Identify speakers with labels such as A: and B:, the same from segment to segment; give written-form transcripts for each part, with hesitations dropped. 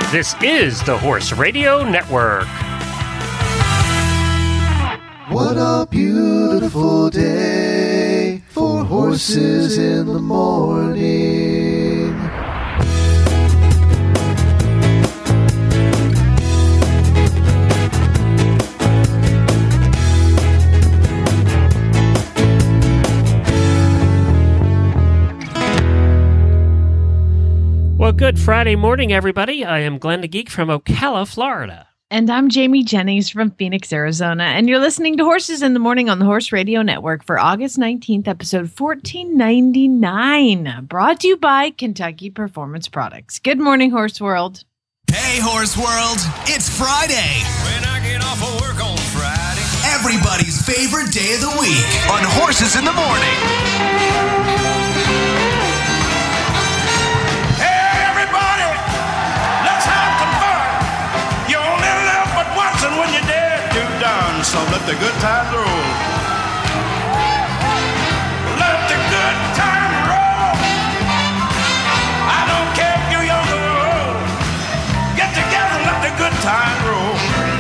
A: This is the Horse Radio Network.
B: What a beautiful day for horses in the morning.
A: Well, good Friday morning, everybody. I am Glenn the Geek from Ocala, Florida.
C: And I'm Jamie Jennings from Phoenix, Arizona. And you're listening to Horses in the Morning on the Horse Radio Network for August 19th, episode 1499. Brought to you by Kentucky Performance Products. Good morning, Horse World.
D: Hey, Horse World. It's Friday.
E: When I get off of work on Friday.
D: Everybody's favorite day of the week on Horses in the Morning.
E: When you're dead, you're done. So let the good times roll. Let the good times roll. I don't care if you're young or old. Get together and let the good times roll.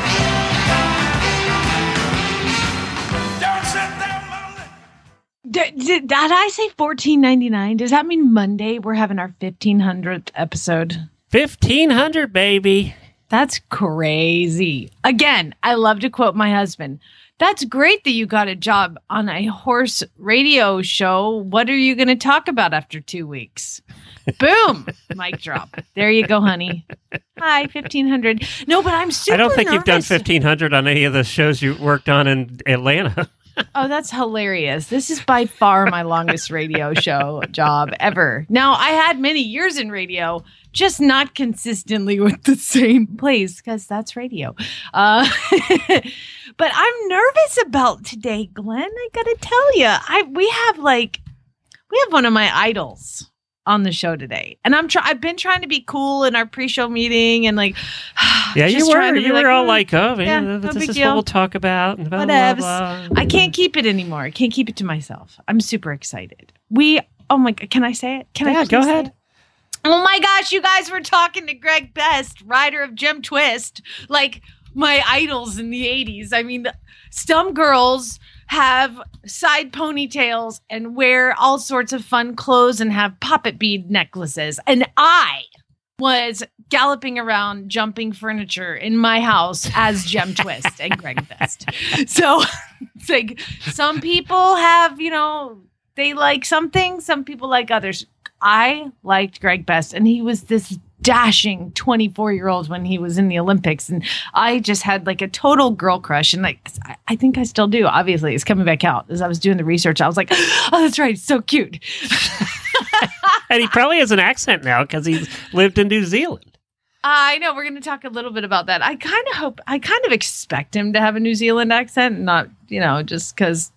E: Don't sit there, Monday.
C: Did I say 1499? Does that mean Monday we're having our 1500th episode?
A: 1500, baby.
C: That's crazy. Again, I love to quote my husband. That's great that you got a job on a horse radio show. What are you going to talk about after 2 weeks? Boom. Mic drop. There you go, honey. Hi, 1500. No, but I'm super
A: I don't think
C: nervous.
A: you've done 1500 on any of the shows you worked on in Atlanta.
C: Oh, that's hilarious. This is by far my longest radio show job ever. Now, I had many years in radio, just not consistently with the same place, because that's radio. But I'm nervous about today, Glenn. I gotta tell you, we have one of my idols on the show today, and I've been trying to be cool in our pre-show meeting, and
A: yeah, you were all like, oh,
C: yeah,
A: man,
C: no
A: this
C: big
A: is
C: deal.
A: what we'll talk about. And blah, blah, blah.
C: I can't keep it anymore. I can't keep it to myself. I'm super excited. Oh my God, can I say it?
A: Yeah, go ahead.
C: It? Oh my gosh, you guys were talking to Greg Best, rider of Gem Twist, like my idols in the 80s. I mean, some girls have side ponytails and wear all sorts of fun clothes and have poppet bead necklaces. And I was galloping around, jumping furniture in my house as Gem Twist and Greg Best. So it's like some people have, they like something, some people like others. I liked Greg Best, and he was this dashing 24-year-old when he was in the Olympics, and I just had like a total girl crush, and I think I still do. Obviously, it's coming back out. As I was doing the research, I was like, oh, that's right, it's so cute.
A: And he probably has an accent now because he's lived in New Zealand.
C: I know. We're going to talk a little bit about that. I kind of expect him to have a New Zealand accent, not, just because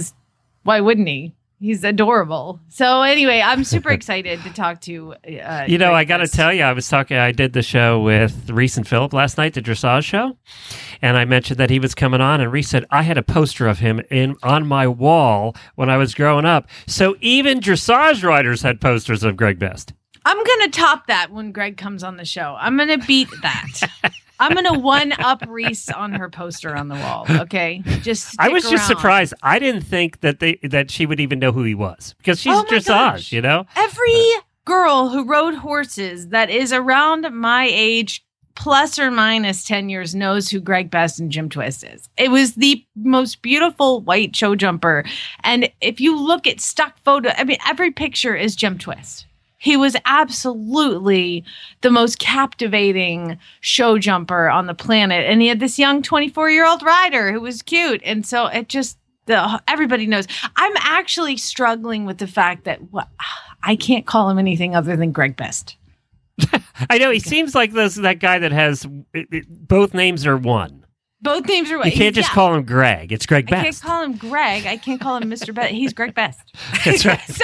C: why wouldn't he? He's adorable. So anyway, I'm super excited to talk to
A: I got to tell you, I did the show with Reese and Phillip last night, the dressage show, and I mentioned that he was coming on, and Reese said, I had a poster of him on my wall when I was growing up. So even dressage riders had posters of Greg Best.
C: I'm going to top that when Greg comes on the show. I'm going to beat that. I'm going to one-up Reese on her poster on the wall, okay?
A: I was just surprised. I didn't think that she would even know who he was, because she's dressage,
C: Every girl who rode horses that is around my age, plus or minus 10 years, knows who Greg Best and Gem Twist is. It was the most beautiful white show jumper. And if you look at stock photo, every picture is Gem Twist. He was absolutely the most captivating show jumper on the planet. And he had this young 24-year-old rider who was cute. And so it just, everybody knows. I'm actually struggling with the fact that I can't call him anything other than Greg Best.
A: I know. He seems like that guy that has both names are one.
C: Both names are one.
A: You can't just call him Greg. It's Greg Best.
C: I can't call him Greg. I can't call him Mr. Best. He's Greg Best.
A: That's right.
C: So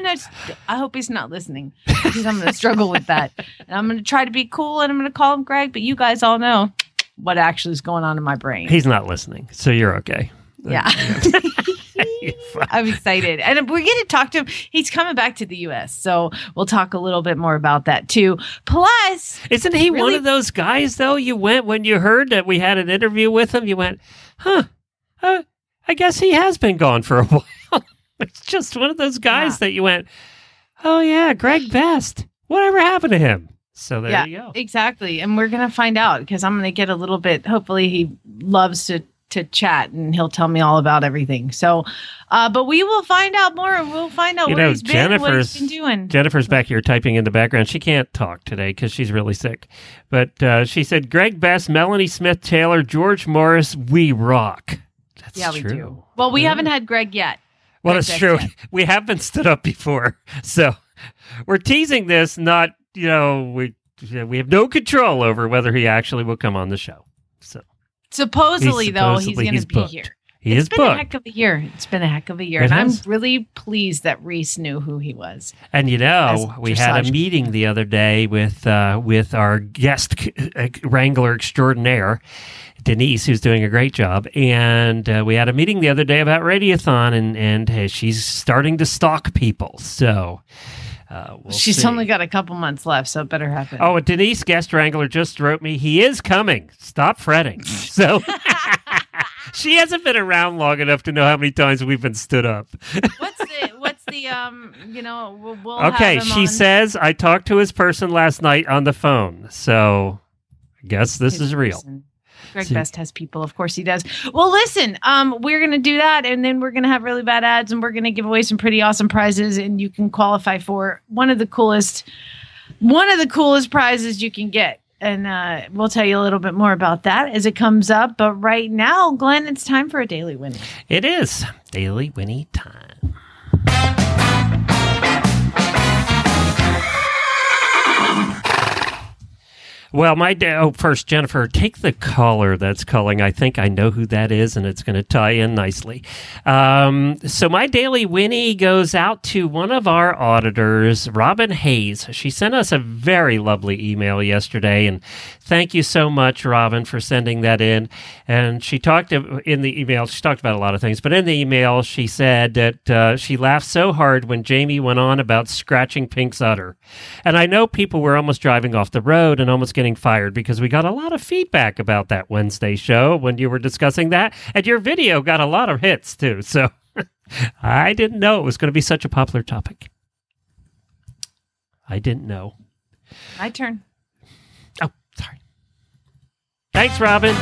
C: I hope he's not listening, because I'm going to struggle with that. And I'm going to try to be cool, and I'm going to call him Greg, but you guys all know what actually is going on in my brain.
A: He's not listening, so you're okay.
C: Yeah. I'm excited. And we're going to talk to him. He's coming back to the U.S., so we'll talk a little bit more about that, too. Plus...
A: Isn't he one of those guys, though, you went when you heard that we had an interview with him, you went, I guess he has been gone for a while. It's just one of those guys that you went, oh, yeah, Greg Best. Whatever happened to him? So there you go.
C: Exactly. And we're going to find out because I'm going to get a little bit, hopefully he loves to chat and he'll tell me all about everything. So, but we will find out more and we'll find out where he's been, what he's been doing.
A: Jennifer's back here typing in the background. She can't talk today because she's really sick. But she said, Greg Best, Melanie Smith Taylor, George Morris, we rock. That's true.
C: We do. Well, we haven't had Greg yet.
A: Well, it's true. We have been stood up before. So we're teasing this, not, we have no control over whether he actually will come on the show. So
C: supposedly he's going to be here.
A: It's been
C: a heck of a year. It's been a heck of a year. And I'm really pleased that Reese knew who he was.
A: And we had a meeting the other day with our guest wrangler extraordinaire, Denise, who's doing a great job. And we had a meeting the other day about Radiothon, and she's starting to stalk people. So
C: she's only got a couple months left, so it better happen.
A: Oh, and Denise, guest wrangler, just wrote me, he is coming. Stop fretting. So she hasn't been around long enough to know how many times we've been stood up.
C: What's the we'll
A: okay,
C: have him
A: she
C: on.
A: says, I talked to his person last night on the phone. So I guess this is real.
C: Greg Best has people. Of course he does. Well, listen, we're going to do that, and then we're going to have really bad ads, and we're going to give away some pretty awesome prizes, and you can qualify for one of the coolest prizes you can get. And we'll tell you a little bit more about that as it comes up. But right now, Glenn, it's time for a Daily Winnie.
A: It is Daily Winnie time. Well, first, Jennifer, take the caller that's calling. I think I know who that is, and it's going to tie in nicely. So my Daily Winnie goes out to one of our auditors, Robin Hayes. She sent us a very lovely email yesterday, and thank you so much, Robin, for sending that in. And she talked in the email, she talked about a lot of things, but in the email, she said that she laughed so hard when Jamie went on about scratching Pink's udder. And I know people were almost driving off the road and almost getting fired because we got a lot of feedback about that Wednesday show when you were discussing that. And your video got a lot of hits, too. So I didn't know it was going to be such a popular topic. I didn't know.
C: My turn.
A: Oh, sorry. Thanks, Robin.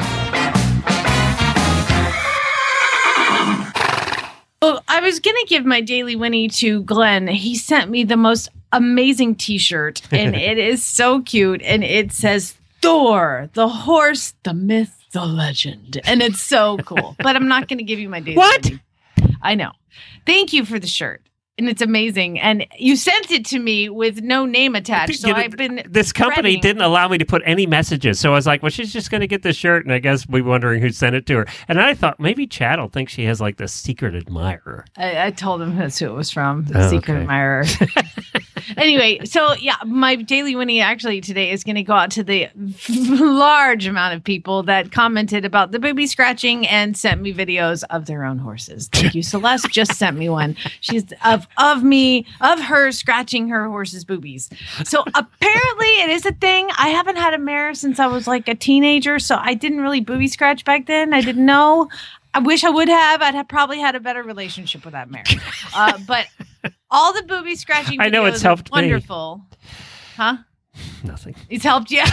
C: Well, I was going to give my Daily Winnie to Glenn. He sent me the most amazing t-shirt, and it is so cute. And it says, Thor, the horse, the myth, the legend. And it's so cool. But I'm not going to give you my Daily Winnie. I know. Thank you for the shirt. And it's amazing. And you sent it to me with no name attached. So I've been.
A: This company didn't allow me to put any messages. So I was like, well, she's just going to get this shirt. And I guess we're wondering who sent it to her. And I thought maybe Chad will think she has like this secret admirer.
C: I told him that's who it was from. The secret admirer. Anyway, so yeah, my Daily Winnie actually today is going to go out to the large amount of people that commented about the booby scratching and sent me videos of their own horses. Thank you. Celeste just sent me one. She's of her scratching her horse's boobies. So apparently it is a thing. I haven't had a mare since I was like a teenager, so I didn't really booby scratch back then. I didn't know. I wish I would have. I'd have probably had a better relationship with that mare. But all the booby scratching videos,
A: I know it's helped
C: wonderful.
A: Me.
C: Huh?
A: Nothing.
C: It's helped you.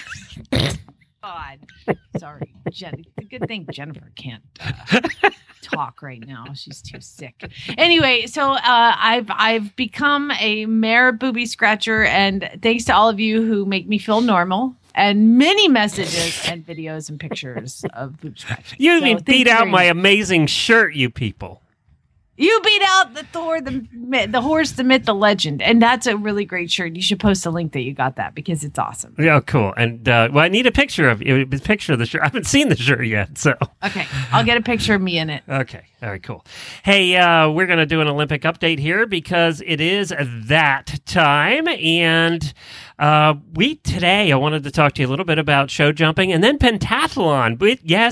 C: God. Sorry. Good thing Jennifer can't talk right now. She's too sick. Anyway, so I've become a mare booby scratcher, and thanks to all of you who make me feel normal. And many messages and videos and pictures of boob scratching.
A: You even beat out my amazing shirt, you people.
C: You beat out the Thor, the horse, the myth, the legend. And that's a really great shirt. You should post a link that you got that because it's awesome.
A: Yeah, cool. And I need a picture of the shirt. I haven't seen the shirt yet. So
C: okay, I'll get a picture of me in it.
A: Okay. All right, cool. Hey, we're going to do an Olympic update here because it is that time. And today I wanted to talk to you a little bit about show jumping and then pentathlon. Yes,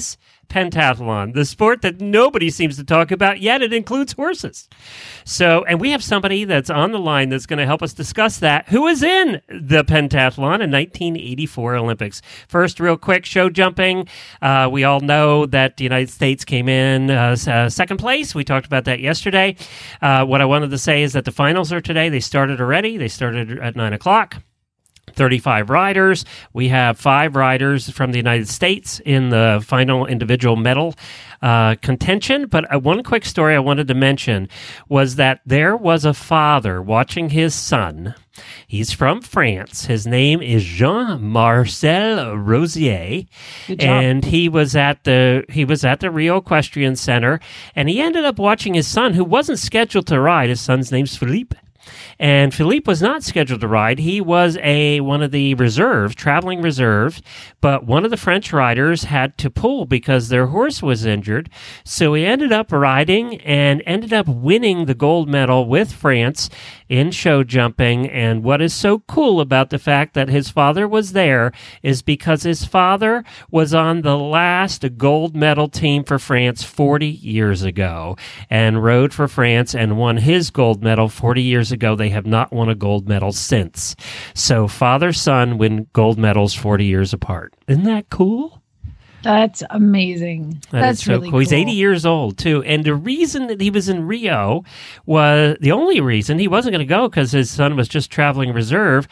A: pentathlon, the sport that nobody seems to talk about, yet it includes horses. So, and we have somebody that's on the line that's going to help us discuss that, who was in the pentathlon in 1984 Olympics. First, real quick, show jumping. We all know that the United States came in second place. We talked about that yesterday. What I wanted to say is that the finals are today. They started already. They started at 9 o'clock. 35 riders. We have 5 riders from the United States in the final individual medal contention. But one quick story I wanted to mention was that there was a father watching his son. He's from France. His name is Jean-Marcel Rosier, and he was at the Rio Equestrian Center, and he ended up watching his son, who wasn't scheduled to ride. His son's name's Philippe. And Philippe was not scheduled to ride. He was one of the traveling reserves, but one of the French riders had to pull because their horse was injured. So he ended up riding and ended up winning the gold medal with France in show jumping. And what is so cool about the fact that his father was there is because his father was on the last gold medal team for France 40 years ago and rode for France and won his gold medal 40 years ago. They have not won a gold medal since. So father-son win gold medals 40 years apart. Isn't that cool?
C: That's amazing. That's
A: so
C: really
A: cool. He's
C: cool.
A: 80 years old, too. And the reason that he was in Rio was the only reason he wasn't going to go because his son was just traveling reserve.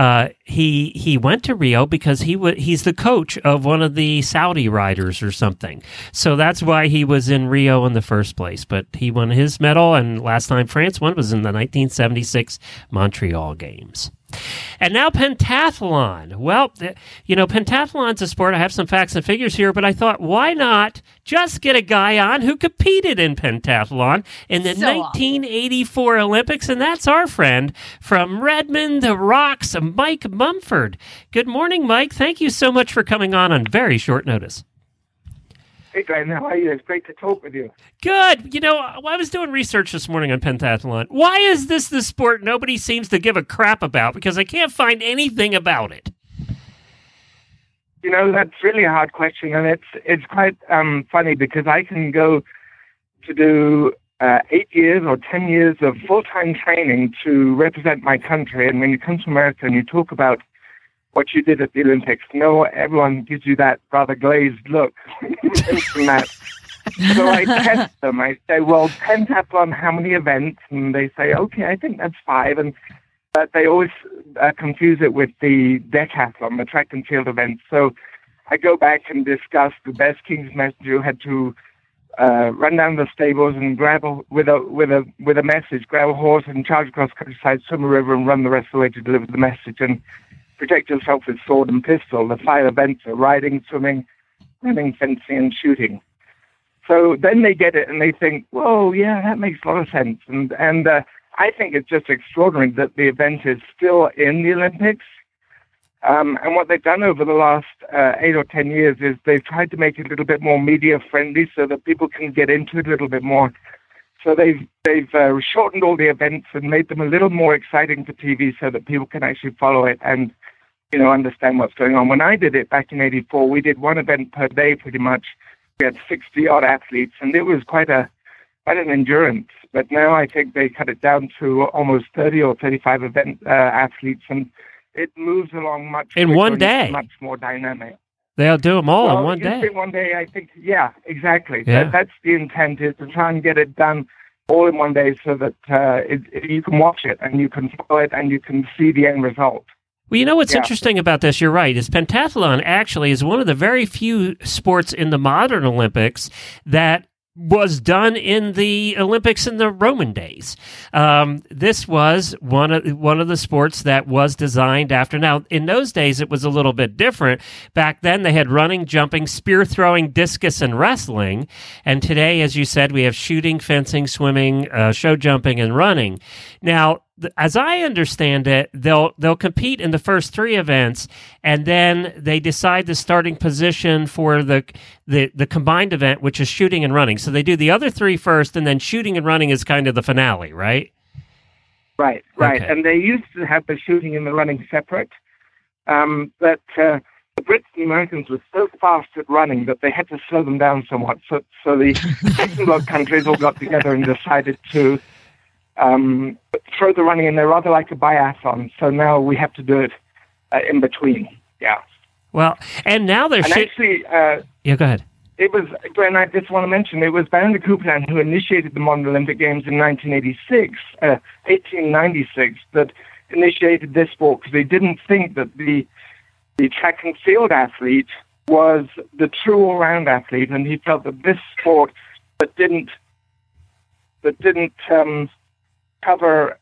A: He went to Rio because he's the coach of one of the Saudi riders or something. So that's why he was in Rio in the first place. But he won his medal, and last time France won was in the 1976 Montreal Games. And now pentathlon. Well, pentathlon's a sport. I have some facts and figures here, but I thought, why not just get a guy on who competed in pentathlon in the 1984 Olympics, and that's our friend from Redmond, the Rocks, Mike Mumford. Good morning, Mike. Thank you so much for coming on very short notice.
F: Hey, Glenn, how are you? It's great to talk with you.
A: Good. I was doing research this morning on pentathlon. Why is this the sport nobody seems to give a crap about? Because I can't find anything about it.
F: That's really a hard question, and it's quite funny because I can go to do 8 years or 10 years of full-time training to represent my country, and when you come to America and you talk about what you did at the Olympics, everyone gives you that rather glazed look from that. So I test them. I say, well, pentathlon, how many events? And they say, okay, I think that's 5. But they always confuse it with the decathlon, the track and field events. So I go back and discuss the best King's Messenger who had to run down the stables and grab with a message, grab a horse and charge across countryside, swim a river, and run the rest of the way to deliver the message. And protect yourself with sword and pistol. The 5 events are riding, swimming, running, fencing, and shooting. So then they get it and they think, whoa, yeah, that makes a lot of sense. And I think it's just extraordinary that the event is still in the Olympics. And what they've done over the last 8 or 10 years is they've tried to make it a little bit more media friendly so that people can get into it a little bit more. So they've shortened all the events and made them a little more exciting for TV so that people can actually follow it and understand what's going on. When I did it back in 84, we did 1 event per day pretty much. We had 60-odd athletes, and it was quite an endurance. But now I think they cut it down to almost 30 or 35 athletes, and it moves along much
A: in one day,
F: much more dynamic.
A: They'll do them all in one day.
F: In one day, I think. Yeah, exactly. Yeah. That's the intent, is to try and get it done all in one day so that you can watch it and you can follow it and you can see the end result.
A: Well, what's interesting about this, you're right, is pentathlon actually is one of the very few sports in the modern Olympics that was done in the Olympics in the Roman days. This was one of the sports that was designed after. Now, in those days, it was a little bit different. Back then, they had running, jumping, spear throwing, discus, and wrestling. And today, as you said, we have shooting, fencing, swimming, show jumping, and running. Now, as I understand it, they'll compete in the first 3 events, and then they decide the starting position for the combined event, which is shooting and running. So they do the other 3 first, and then shooting and running is kind of the finale, right?
F: Right. Okay. And they used to have the shooting and the running separate, but the Brits and Americans were so fast at running that they had to slow them down somewhat. So the Eastern Bloc countries all got together and decided to throw the running in there rather like a biathlon. So now we have to do it in between. Yeah.
A: Well, and now they're...
F: And actually...
A: yeah, go ahead.
F: It was, Glenn, I just want to mention, it was Baron de Couperin who initiated the modern Olympic Games in 1896, that initiated this sport because they didn't think that the track and field athlete was the true all-round athlete, and he felt that this sport that didn't cover...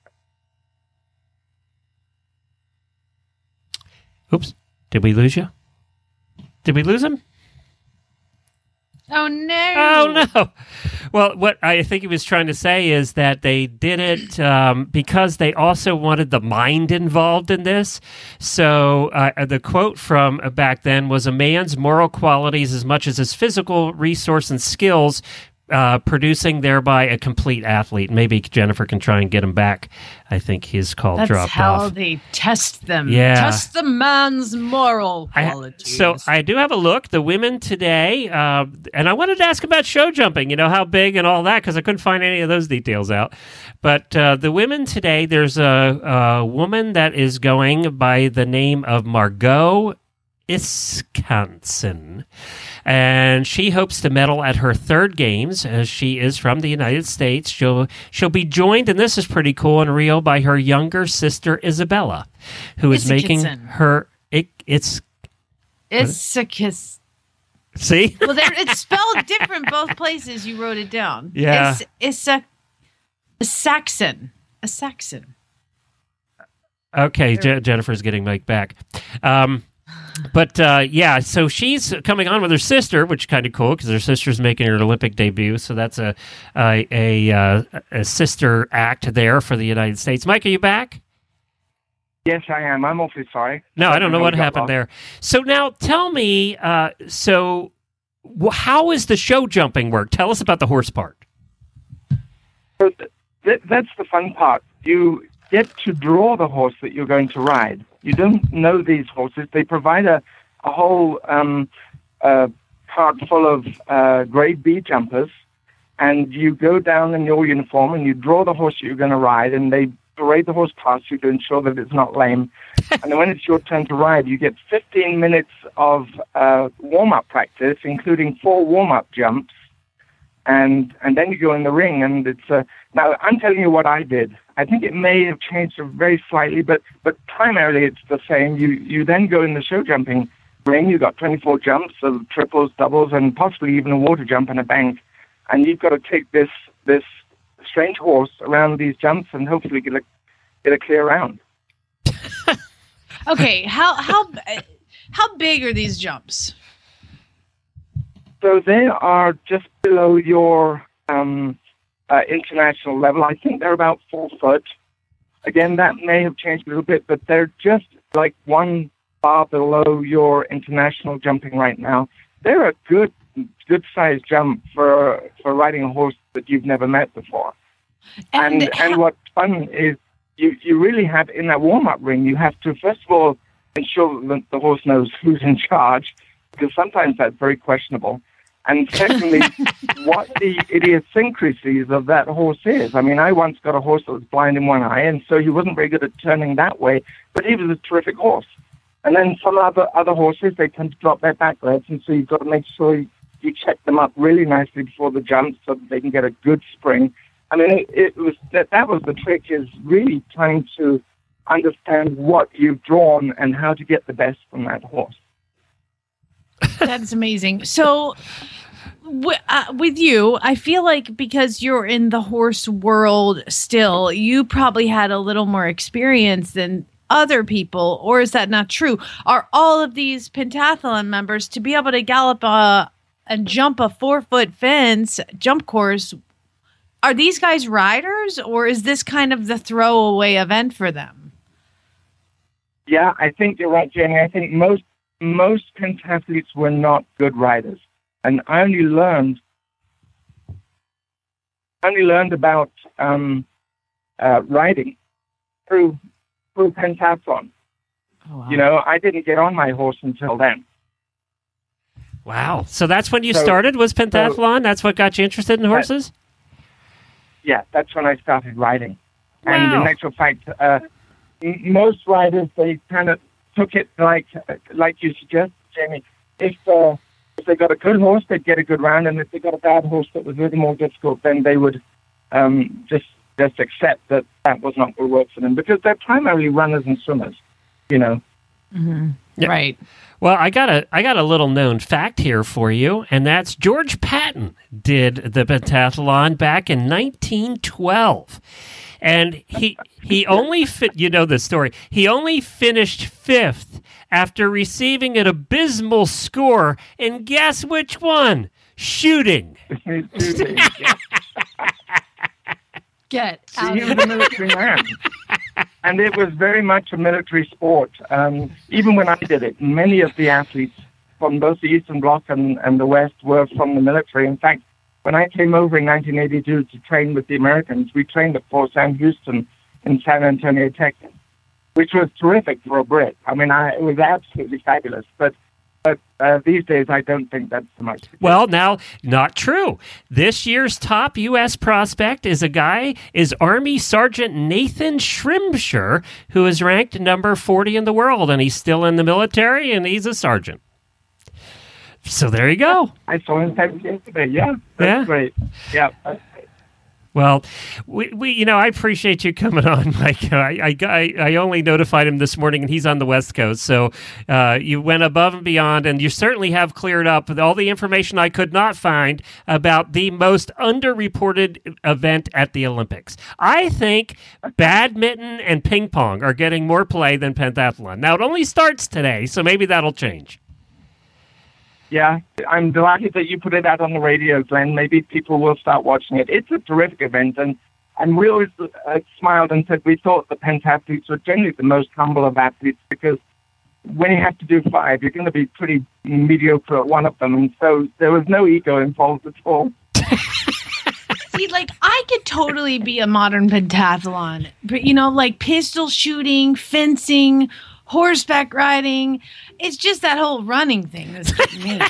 A: Oops. Did we lose you? Did we lose him?
C: Oh, no.
A: Oh, no. Well, what I think he was trying to say is that they did it because they also wanted the mind involved in this. So the quote from back then was, "A man's moral qualities as much as his physical resource and skills, producing thereby a complete athlete." Maybe Jennifer can try and get him back. I think his call
C: That's
A: dropped
C: how
A: off.
C: they test them.
A: Yeah.
C: Test the man's moral qualities.
A: So I do have a look. The women today, and I wanted to ask about show jumping, how big and all that, because I couldn't find any of those details out. But the women today, there's a woman that is going by the name of Margot Iskansen, and she hopes to medal at her third games, as she is from the United States. She'll be joined, and this is pretty cool, in Rio by her younger sister Isabella, who is making her it's
C: a kiss.
A: See?
C: Well, it's spelled different both places. You wrote it down.
A: Yeah.
C: It's a Saxon. A Saxon.
A: Okay, Jennifer's getting Mike back. But so she's coming on with her sister, which is kind of cool because her sister's making her Olympic debut. So that's a sister act there for the United States. Mike, are you back?
F: Yes, I am. I'm awfully sorry.
A: No, I don't know what happened there. So now tell me, how is the show jumping work? Tell us about the horse part.
F: So that's the fun part. You get to draw the horse that you're going to ride. You don't know these horses. They provide a whole cart full of grade B jumpers, and you go down in your uniform and you draw the horse that you're going to ride, and they parade the horse past you to ensure that it's not lame. And then when it's your turn to ride, you get 15 minutes of warm-up practice, including 4 warm-up jumps, and then you go in the ring, and it's now I'm telling you what I did. I think it may have changed very slightly, but primarily it's the same. You then go in the show jumping ring. You've got 24 jumps of triples, doubles, and possibly even a water jump and a bank, and you've got to take this strange horse around these jumps and hopefully get a clear round.
C: Okay, how big are these jumps?
F: So they are just below your international level. I think they're about 4 foot. Again, that may have changed a little bit, but they're just like 1 bar below your international jumping right now. They're a good sized jump for riding a horse that you've never met before. And what's fun is you really have, in that warm-up ring, you have to, first of all, ensure that the horse knows who's in charge, because sometimes that's very questionable. And secondly, what the idiosyncrasies of that horse is. I mean, I once got a horse that was blind in one eye, and so he wasn't very good at turning that way, but he was a terrific horse. And then some other horses, they tend to drop their back legs, and so you've got to make sure you check them up really nicely before the jump so that they can get a good spring. I mean, it was that was the trick, is really trying to understand what you've drawn and how to get the best from that horse.
C: That's amazing. So with you, I feel like because you're in the horse world still, you probably had a little more experience than other people, or is that not true? Are all of these pentathlon members to be able to gallop and jump a 4-foot fence jump course? Are these guys riders, or is this kind of the throwaway event for them?
F: Yeah, I think you're right, Jenny. I think most pentathletes were not good riders, and I only learned about riding through pentathlon.
C: Oh, wow.
F: You know, I didn't get on my horse until then.
A: Wow. So that's when you
F: So-
A: started, was pentathlon? That's what got you interested in horses?
F: Yeah, that's when I started riding. And
A: Wow.
F: in actual fact, most riders, they kind of took it like you suggest, Jamie. If they got a good horse, they'd get a good round, and if they got a bad horse that was a little more difficult, then they would just accept that was not going to work for them, because they're primarily runners and swimmers, you know.
A: Yeah.
C: Right.
A: Well, I got a little known fact here for you, and that's George Patton did the pentathlon back in 1912. And he only you know the story. He only finished 5th after receiving an abysmal score, and guess which one? Shooting.
C: Get out
F: He
C: of
F: was a military man. And it was very much a military sport. Even when I did it, many of the athletes from both the Eastern Bloc and the West were from the military. In fact, when I came over in 1982 to train with the Americans, we trained at Fort Sam Houston in San Antonio, Texas, which was terrific for a Brit. I mean, it was absolutely fabulous. But these days, I don't think that's so much.
A: Well, now, not true. This year's top U.S. prospect is Army Sergeant Nathan Shrimshire, who is ranked number 40 in the world, and he's still in the military, and he's a sergeant. So there you go.
F: I saw him yesterday. Yeah, that's great. Yeah.
A: Well, we I appreciate you coming on, Mike. I only notified him this morning, and he's on the West Coast. So you went above and beyond, and you certainly have cleared up all the information I could not find about the most underreported event at the Olympics. I think badminton and ping pong are getting more play than pentathlon. Now, it only starts today, so maybe that'll change.
F: Yeah, I'm delighted that you put it out on the radio, Glenn. Maybe people will start watching it. It's a terrific event, and we always smiled and said we thought the pentathletes were generally the most humble of athletes, because when you have to do 5, you're going to be pretty mediocre at one of them, and so there was no ego involved at all.
C: See, like, I could totally be a modern pentathlon, but, like pistol shooting, fencing, horseback riding. It's just that whole running thing that's getting me.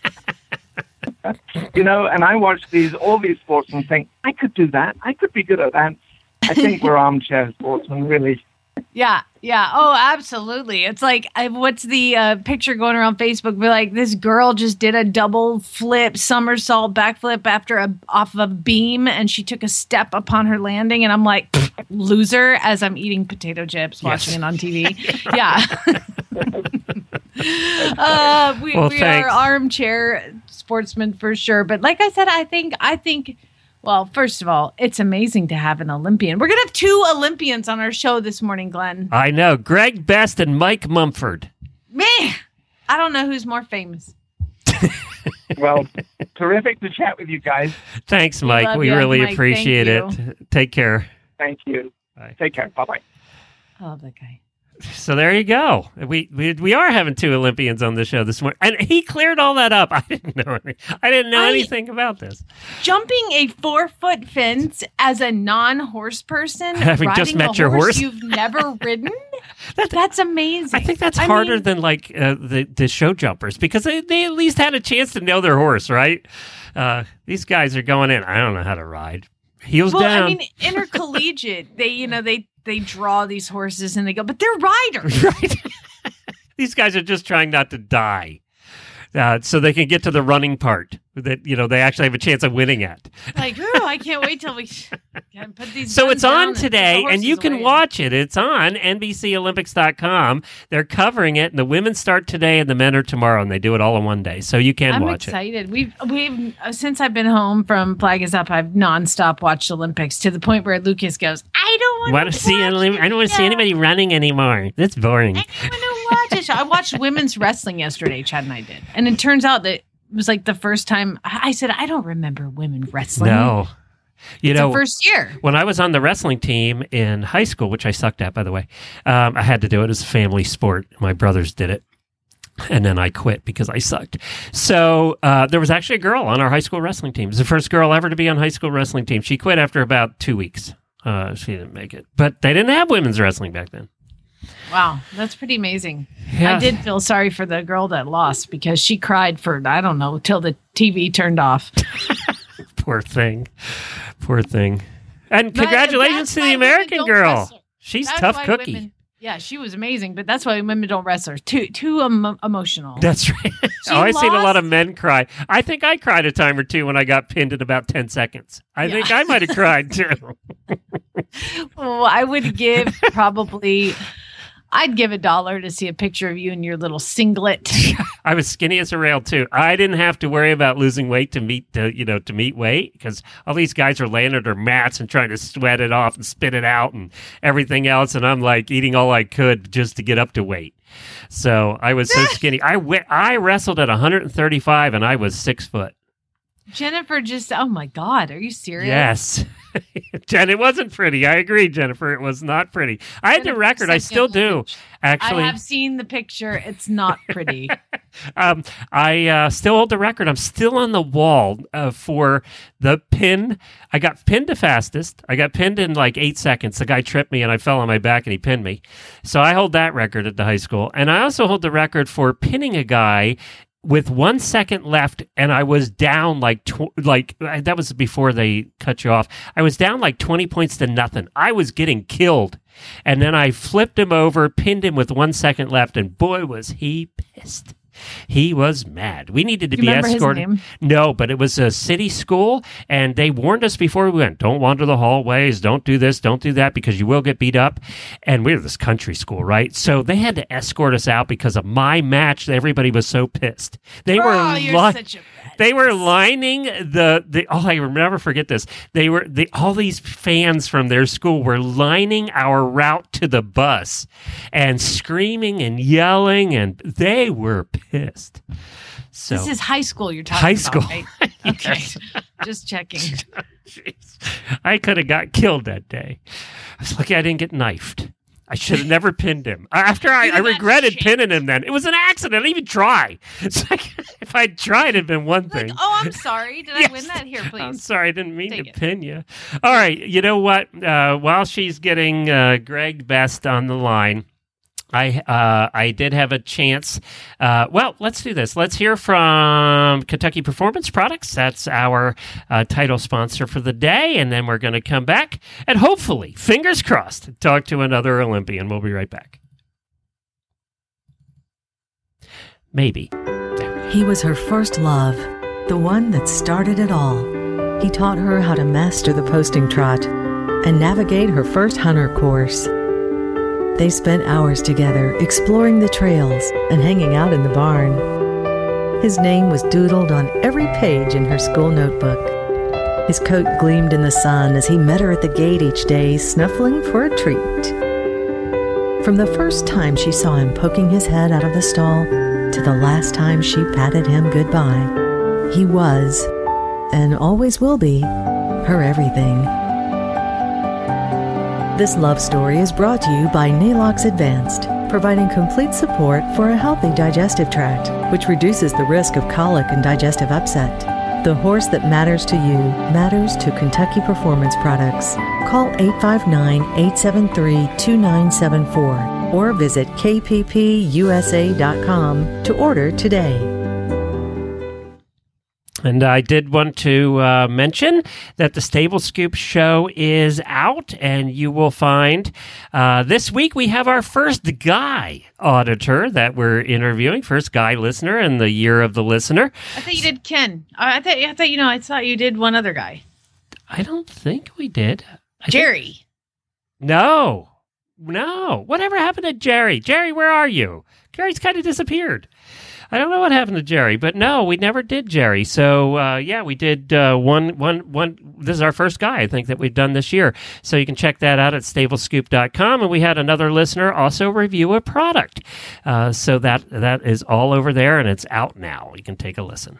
F: And I watch all these sports and think, I could do that. I could be good at that. I think we're armchair sportsmen, really.
C: Yeah. Oh, absolutely. It's like, what's the picture going around Facebook? Be like, this girl just did a double flip, somersault, backflip off of a beam, and she took a step upon her landing. And I'm like, loser, as I'm eating potato chips, watching it on TV. Yeah. We are armchair sportsmen for sure. But like I said, I think. Well, first of all, it's amazing to have an Olympian. We're going to have 2 Olympians on our show this morning, Glenn.
A: I know. Greg Best and Mike Mumford.
C: Man, I don't know who's more famous.
F: Well, terrific to chat with you guys.
A: Thanks, Mike. We really appreciate it. Take care.
F: Thank you.
A: Bye.
F: Take care. Bye-bye.
C: I love that guy.
A: So there you go. We are having 2 Olympians on the show this morning, and he cleared all that up. I didn't know anything about this.
C: Jumping a 4-foot fence as a non-horse person,
A: having
C: riding
A: just met
C: a
A: your horse
C: you've never ridden. That's amazing.
A: I think that's harder than like the show jumpers, because they at least had a chance to know their horse, right? These guys are going in. I don't know how to ride. Heels down.
C: I mean, intercollegiate. They draw these horses and they go, but they're riders.
A: Right. These guys are just trying not to die, so they can get to the running part that they actually have a chance of winning at.
C: Like, ooh, I can't wait till we can put these.
A: So
C: guns
A: it's on
C: down
A: today,
C: put the
A: and you
C: horses
A: can
C: away.
A: watch it. It's on NBCOlympics.com. They're covering it, and the women start today, and the men are tomorrow, and they do it all in one day. So you can watch it.
C: I'm excited. We've since I've been home from Flag Is Up, I've nonstop watched Olympics to the point where Lucas goes, I don't want to see.
A: I don't want to see anybody running anymore. That's boring.
C: I don't want to watch it. I watched women's wrestling yesterday. Chad and I did, and it turns out that it was like the first time I said, I don't remember women wrestling.
A: No.
C: It's the first year.
A: When I was on the wrestling team in high school, which I sucked at, by the way, I had to do it as a family sport. My brothers did it. And then I quit because I sucked. So there was actually a girl on our high school wrestling team. It was the first girl ever to be on high school wrestling team. She quit after about 2 weeks. She didn't make it. But they didn't have women's wrestling back then.
C: Wow, that's pretty amazing.
A: Yeah.
C: I did feel sorry for the girl that lost because she cried for, I don't know, till the TV turned off.
A: Poor thing. Poor thing. And
C: But
A: congratulations
C: that's
A: to
C: why
A: the
C: women
A: American
C: don't
A: girl.
C: wrestle.
A: She's
C: That's
A: tough
C: why
A: cookie.
C: women- yeah, she was amazing, but that's why women don't wrestle. Too emotional.
A: That's right. I've seen a lot of men cry. I think I cried a time or two when I got pinned in about 10 seconds. I think I might have cried too.
C: Well, I would give I'd give $1 to see a picture of you in your little singlet.
A: I was skinny as a rail too. I didn't have to worry about losing weight to meet weight because all these guys are laying at their mats and trying to sweat it off and spit it out and everything else, and I'm like eating all I could just to get up to weight. So I was so skinny. I wrestled at 135 and I was 6 foot.
C: Jennifer just, oh my God, are you serious?
A: Yes. Jen, it wasn't pretty. I agree, Jennifer. It was not pretty. I had the
C: Jennifer
A: record. I
C: sent me
A: still
C: a
A: do.
C: message.
A: Actually,
C: I have seen the picture. It's not pretty.
A: I still hold the record. I'm still on the wall for the pin. I got pinned the fastest. I got pinned in like 8 seconds. The guy tripped me and I fell on my back and he pinned me. So I hold that record at the high school. And I also hold the record for pinning a guy with 1 second left, and I was down that was before they cut you off. I was down like 20 points to nothing. I was getting killed. And then I flipped him over, pinned him with 1 second left, and boy, was he pissed. He was mad. We needed to
C: Do you
A: be
C: remember his
A: escorted.
C: name?
A: No, but it was a city school, and they warned us before we went, don't wander the hallways, don't do this, don't do that, because you will get beat up. And we were this country school, right? So they had to escort us out because of my match. Everybody was so pissed. They were
C: you're such a
A: they were lining the I will never forget this. All these fans from their school were lining our route to the bus and screaming and yelling, and they were pissed. So
C: This is high school you're talking
A: high
C: about,
A: school.
C: right? Okay. Just checking.
A: Jeez. I could have got killed that day. I was lucky I didn't get knifed. I should have never pinned him. After I regretted pinning him then. It was an accident. I didn't even try. It's like, if I'd tried, it'd been one thing.
C: Like, oh, I'm sorry. Did I win that? Here, please.
A: I'm sorry. I didn't mean
C: Take
A: to
C: it.
A: pin you. All right. You know what? While she's getting Greg Best on the line, I did have a chance. Well, let's do this. Let's hear from Kentucky Performance Products. That's our title sponsor for the day. And then we're going to come back and hopefully, fingers crossed, talk to another Olympian. We'll be right back. Maybe.
G: He was her first love, the one that started it all. He taught her how to master the posting trot and navigate her first hunter course. They spent hours together exploring the trails and hanging out in the barn. His name was doodled on every page in her school notebook. His coat gleamed in the sun as he met her at the gate each day, snuffling for a treat. From the first time she saw him poking his head out of the stall to the last time she patted him goodbye, he was, and always will be, her everything. This love story is brought to you by Nalox Advanced, providing complete support for a healthy digestive tract, which reduces the risk of colic and digestive upset. The horse that matters to you matters to Kentucky Performance Products. Call 859-873-2974 or visit kppusa.com to order today.
A: And I did want to mention that the Stable Scoop show is out, and you will find this week we have our first guy auditor that we're interviewing, first guy listener in the year of the listener.
C: I thought you did Ken. I thought you did one other guy.
A: I don't think we did.
C: Jerry.
A: No. Whatever happened to Jerry? Jerry, where are you? Jerry's kind of disappeared. I don't know what happened to Jerry, but no, we never did Jerry. So, yeah, we did one. This is our first guy, I think, that we've done this year. So you can check that out at stablescoop.com. And we had another listener also review a product. So that is all over there, and it's out now. You can take a listen.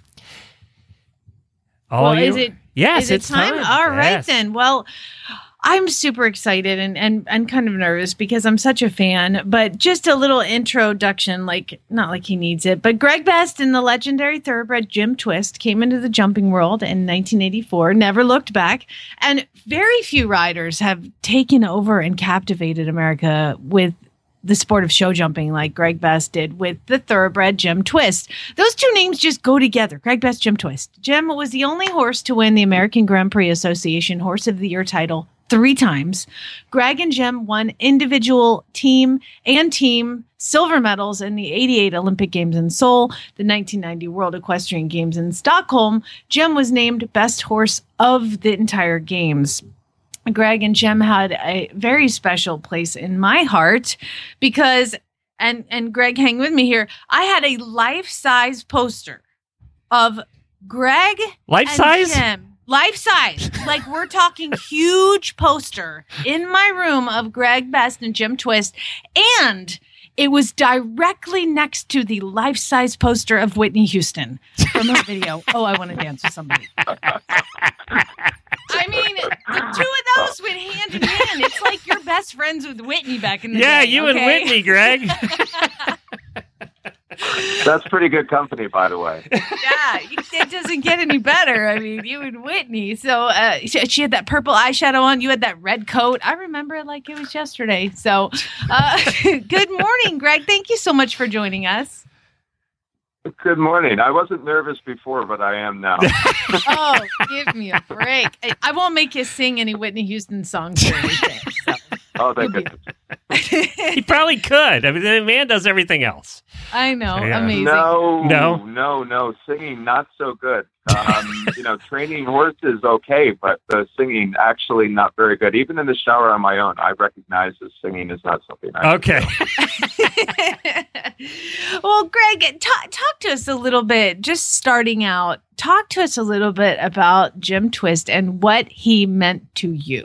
C: Is it?
A: Yes,
C: is it
A: it's time.
C: All right,
A: Yes.
C: then. Well, I'm super excited and kind of nervous because I'm such a fan, but just a little introduction, not like he needs it, but Greg Best and the legendary thoroughbred Jim Twist came into the jumping world in 1984, never looked back, and very few riders have taken over and captivated America with the sport of show jumping like Greg Best did with the thoroughbred Jim Twist. Those two names just go together. Greg Best, Jim Twist. Jim was the only horse to win the American Grand Prix Association Horse of the Year title 3 times. Greg and Jim won individual team silver medals in the 88 Olympic Games in Seoul, the 1990 World Equestrian Games in Stockholm. Jim was named best horse of the entire games. Greg and Jim had a very special place in my heart because, and Greg, hang with me here, I had a life-size poster of Greg
A: Life-size?
C: and Jim. Life-size. Like, we're talking huge poster in my room of Greg Best and Jim Twist. And it was directly next to the life-size poster of Whitney Houston from her video, Oh, I Want to Dance with Somebody. I mean, the two of those went hand in hand. It's like you're best friends with Whitney back in the day.
A: Yeah, you and Whitney, Greg.
H: That's pretty good company, by the way.
C: Yeah, it doesn't get any better. I mean, you and Whitney. So she had that purple eyeshadow on. You had that red coat. I remember it like it was yesterday. So good morning, Greg. Thank you so much for joining us.
H: Good morning. I wasn't nervous before, but I am now.
C: Oh, give me a break. I won't make you sing any Whitney Houston songs or anything. So.
H: Oh, thank goodness.
A: He probably could. I mean, the man does everything else.
C: I know.
A: Yeah.
C: Amazing.
H: No. Singing, not so good. Training horses, okay, but the singing, actually not very good. Even in the shower on my own, I recognize that singing is not something I
A: Okay.
C: Well, Greg, talk to us a little bit, just starting out, talk to us a little bit about Jim Twist and what he meant to you.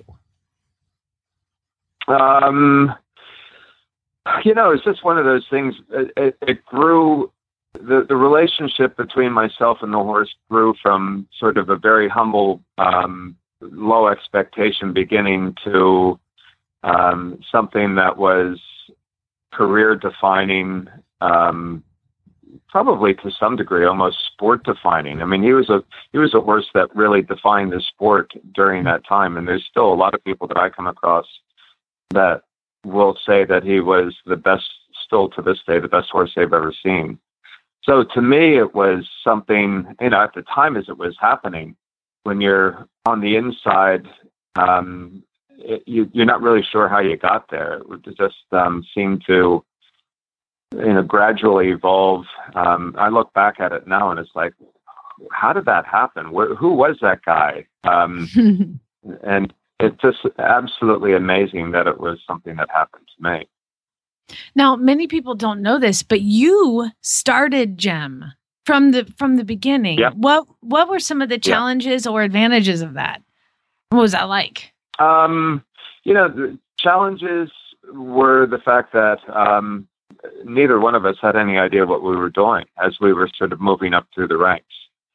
H: It's just one of those things. It grew. The relationship between myself and the horse grew from sort of a very humble, low expectation beginning to something that was career defining, probably to some degree almost sport defining. I mean, he was a horse that really defined the sport during that time, and there's still a lot of people that I come across that will say that he was the best, still to this day, the best horse they've ever seen. So to me, it was something, at the time as it was happening, when you're on the inside, you're not really sure how you got there. It just seemed to, gradually evolve. I look back at it now and it's like, how did that happen? Who was that guy? And it's just absolutely amazing that it was something that happened to me.
C: Now, many people don't know this, but you started Jim from the beginning.
H: Yeah.
C: What were some of the challenges or advantages of that? What was that like?
H: The challenges were the fact that neither one of us had any idea what we were doing as we were sort of moving up through the ranks.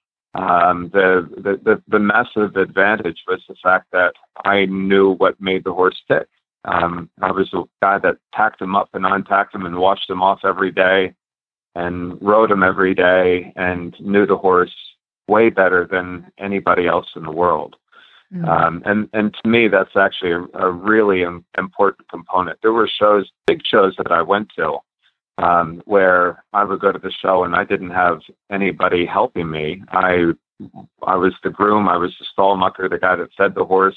H: The massive advantage was the fact that I knew what made the horse tick. I was a guy that tacked him up and untacked him and washed him off every day and rode him every day and knew the horse way better than anybody else in the world. Mm-hmm. And to me, that's actually a really important component. There were big shows that I went to, where I would go to the show and I didn't have anybody helping me. I was the groom, I was the stall mucker, the guy that fed the horse.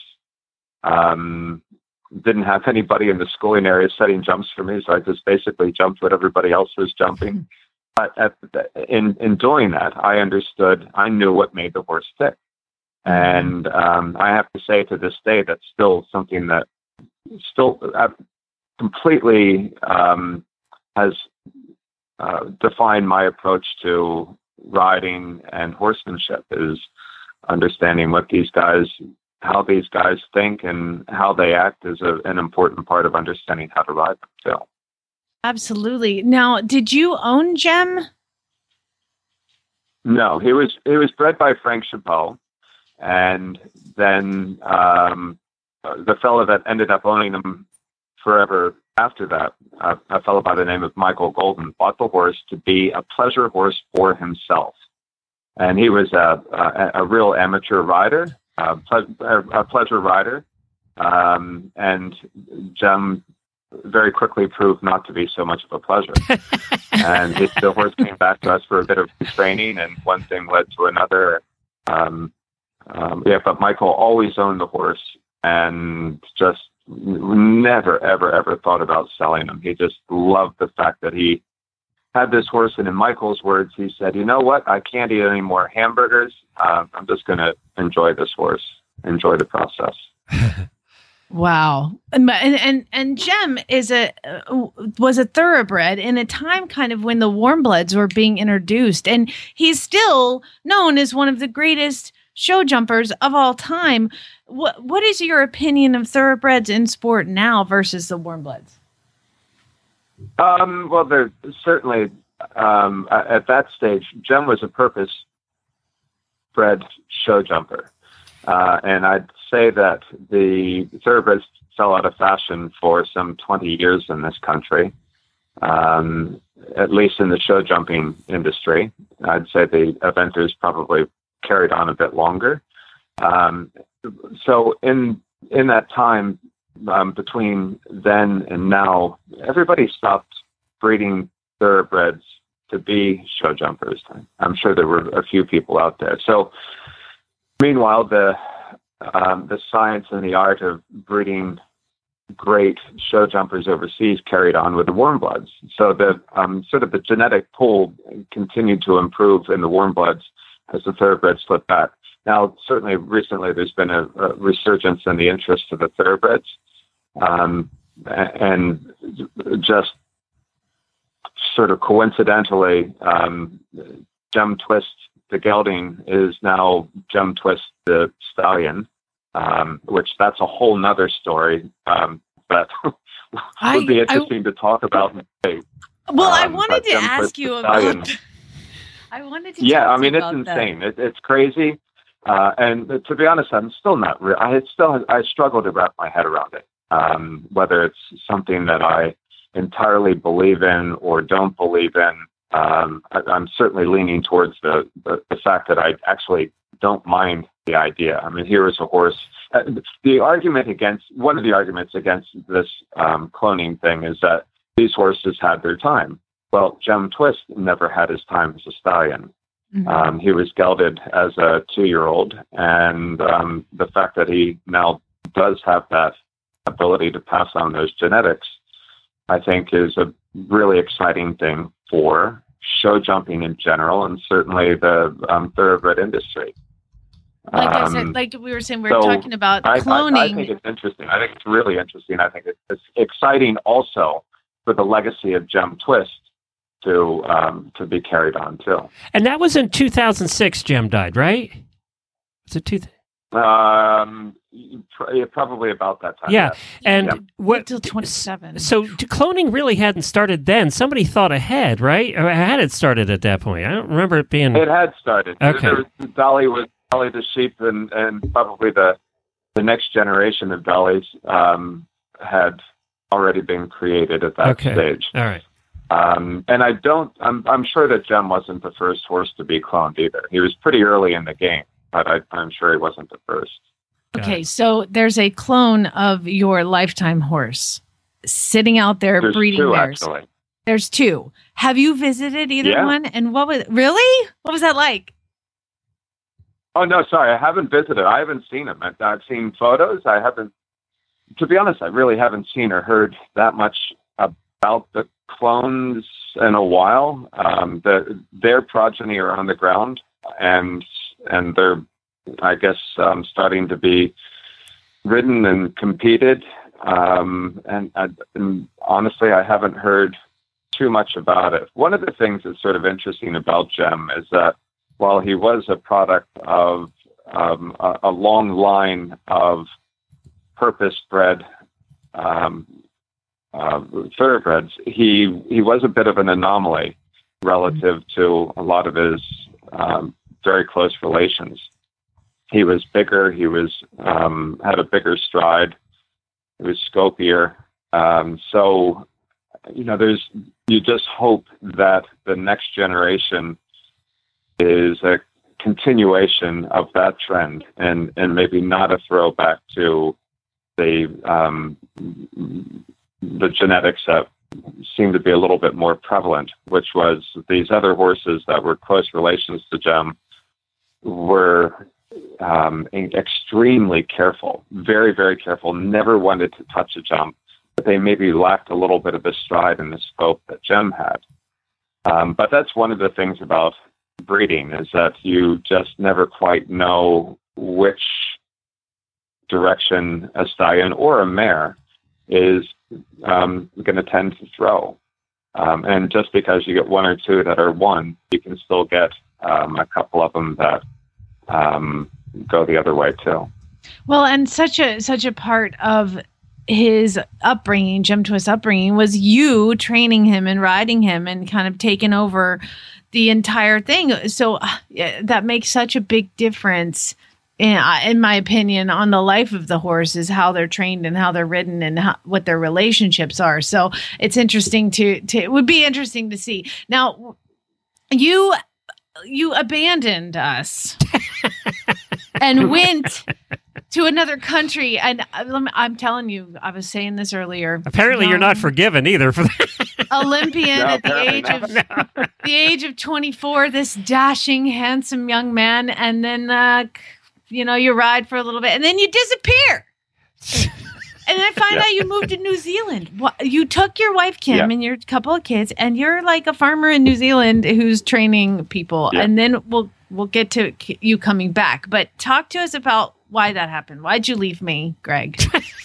H: Didn't have anybody in the schooling area setting jumps for me, so I just basically jumped what everybody else was jumping. But in doing that, I knew what made the horse tick. And I have to say to this day, that's still something that still completely has defined my approach to riding and horsemanship, is understanding how these guys think and how they act is an important part of understanding how to ride them too.
C: Absolutely. Now, did you own Jim?
H: No, he was bred by Frank Chabot, and then the fellow that ended up owning him forever after that, a fellow by the name of Michael Golden, bought the horse to be a pleasure horse for himself, and he was a real amateur rider. A pleasure rider, and Jim very quickly proved not to be so much of a pleasure. And the horse came back to us for a bit of training, and one thing led to another. But Michael always owned the horse and just never, ever, ever thought about selling him. He just loved the fact that he had this horse. And in Michael's words, he said, you know what? I can't eat any more hamburgers. I'm just going to enjoy this horse, enjoy the process.
C: Wow. And Gem was a thoroughbred in a time kind of when the warm bloods were being introduced. And he's still known as one of the greatest show jumpers of all time. What is your opinion of thoroughbreds in sport now versus the warm bloods?
H: Well, they're certainly, at that stage, Gem was a purpose-bred show jumper. And I'd say that the thoroughbreds fell out of fashion for some 20 years in this country, at least in the show jumping industry. I'd say the eventers probably carried on a bit longer. So in that time, between then and now, everybody stopped breeding thoroughbreds to be show jumpers. I'm sure there were a few people out there. So meanwhile, the science and the art of breeding great show jumpers overseas carried on with the warm bloods. So the sort of the genetic pool continued to improve in the warm bloods as the thoroughbreds slipped back. Now, certainly recently, there's been a resurgence in the interest of the thoroughbreds, and just sort of coincidentally, Gem Twist, the gelding, is now Gem Twist, the stallion, which that's a whole nother story that would be interesting to talk about.
C: Well, I wanted to ask you about. I wanted to.
H: Yeah, I mean, it's insane. It's crazy. And to be honest, I'm still not. I struggle to wrap my head around it. Whether it's something that I entirely believe in or don't believe in, I'm certainly leaning towards the fact that I actually don't mind the idea. I mean, here is a horse. One of the arguments against this cloning thing is that these horses had their time. Well, Gem Twist never had his time as a stallion. Mm-hmm. He was gelded as a 2-year-old, and the fact that he now does have that ability to pass on those genetics, I think, is a really exciting thing for show jumping in general, and certainly the thoroughbred industry.
C: Like I said, like we were saying, we're talking about cloning.
H: I think it's interesting. I think it's really interesting. I think it's exciting also for the legacy of Gem Twist to be carried on too.
A: And that was in 2006. Gem died, right? Was it
H: probably about that time.
A: Yeah, and what
C: till 27.
A: So cloning really hadn't started then. Somebody thought ahead, right? Or had it started at that point? I don't remember it being.
H: It had started.
A: Okay.
H: Dolly the sheep, and probably the next generation of dollies had already been created at that stage.
A: All right.
H: And I'm sure that Gem wasn't the first horse to be cloned either. He was pretty early in the game, but I'm sure he wasn't the first.
C: Okay, so there's a clone of your lifetime horse sitting out there breeding mares.
H: Actually.
C: There's 2. Have you visited either one? And what was that like?
H: Oh, no, sorry. I haven't visited. I haven't seen him. I've seen photos. I haven't, to be honest, I really haven't seen or heard that much about the clones in a while. Their progeny are on the ground, and they're, I guess, starting to be ridden and competed. And honestly, I haven't heard too much about it. One of the things that's sort of interesting about Gem is that while he was a product of a long line of purpose-bred thoroughbreds, he was a bit of an anomaly relative to a lot of his very close relations. He was bigger. He was had a bigger stride. He was scopier. So, you just hope that the next generation is a continuation of that trend, and maybe not a throwback to the the genetics that seemed to be a little bit more prevalent, which was these other horses that were close relations to Jem were extremely careful, very, very careful, never wanted to touch a jump, but they maybe lacked a little bit of the stride and the scope that Jem had. But that's one of the things about breeding, is that you just never quite know which direction a stallion or a mare is going to tend to throw. And just because you get one or two that are one, you can still get a couple of them that go the other way too.
C: Well, and such a part of his upbringing, Jem Twist's upbringing, was you training him and riding him and kind of taking over the entire thing. So that makes such a big difference, in my opinion, on the life of the horse, is how they're trained and how they're ridden and what their relationships are. So it's interesting it would be interesting to see. Now, you abandoned us and went to another country. And I'm telling you, I was saying this earlier.
A: Apparently, you're not forgiven either for that.
C: Olympian at the age of 24, this dashing, handsome young man, and then you ride for a little bit, and then you disappear. And I find out you moved to New Zealand. You took your wife Kim and your couple of kids, and you're like a farmer in New Zealand who's training people. Yeah. And then we'll get to you coming back. But talk to us about why that happened. Why'd you leave me, Greg?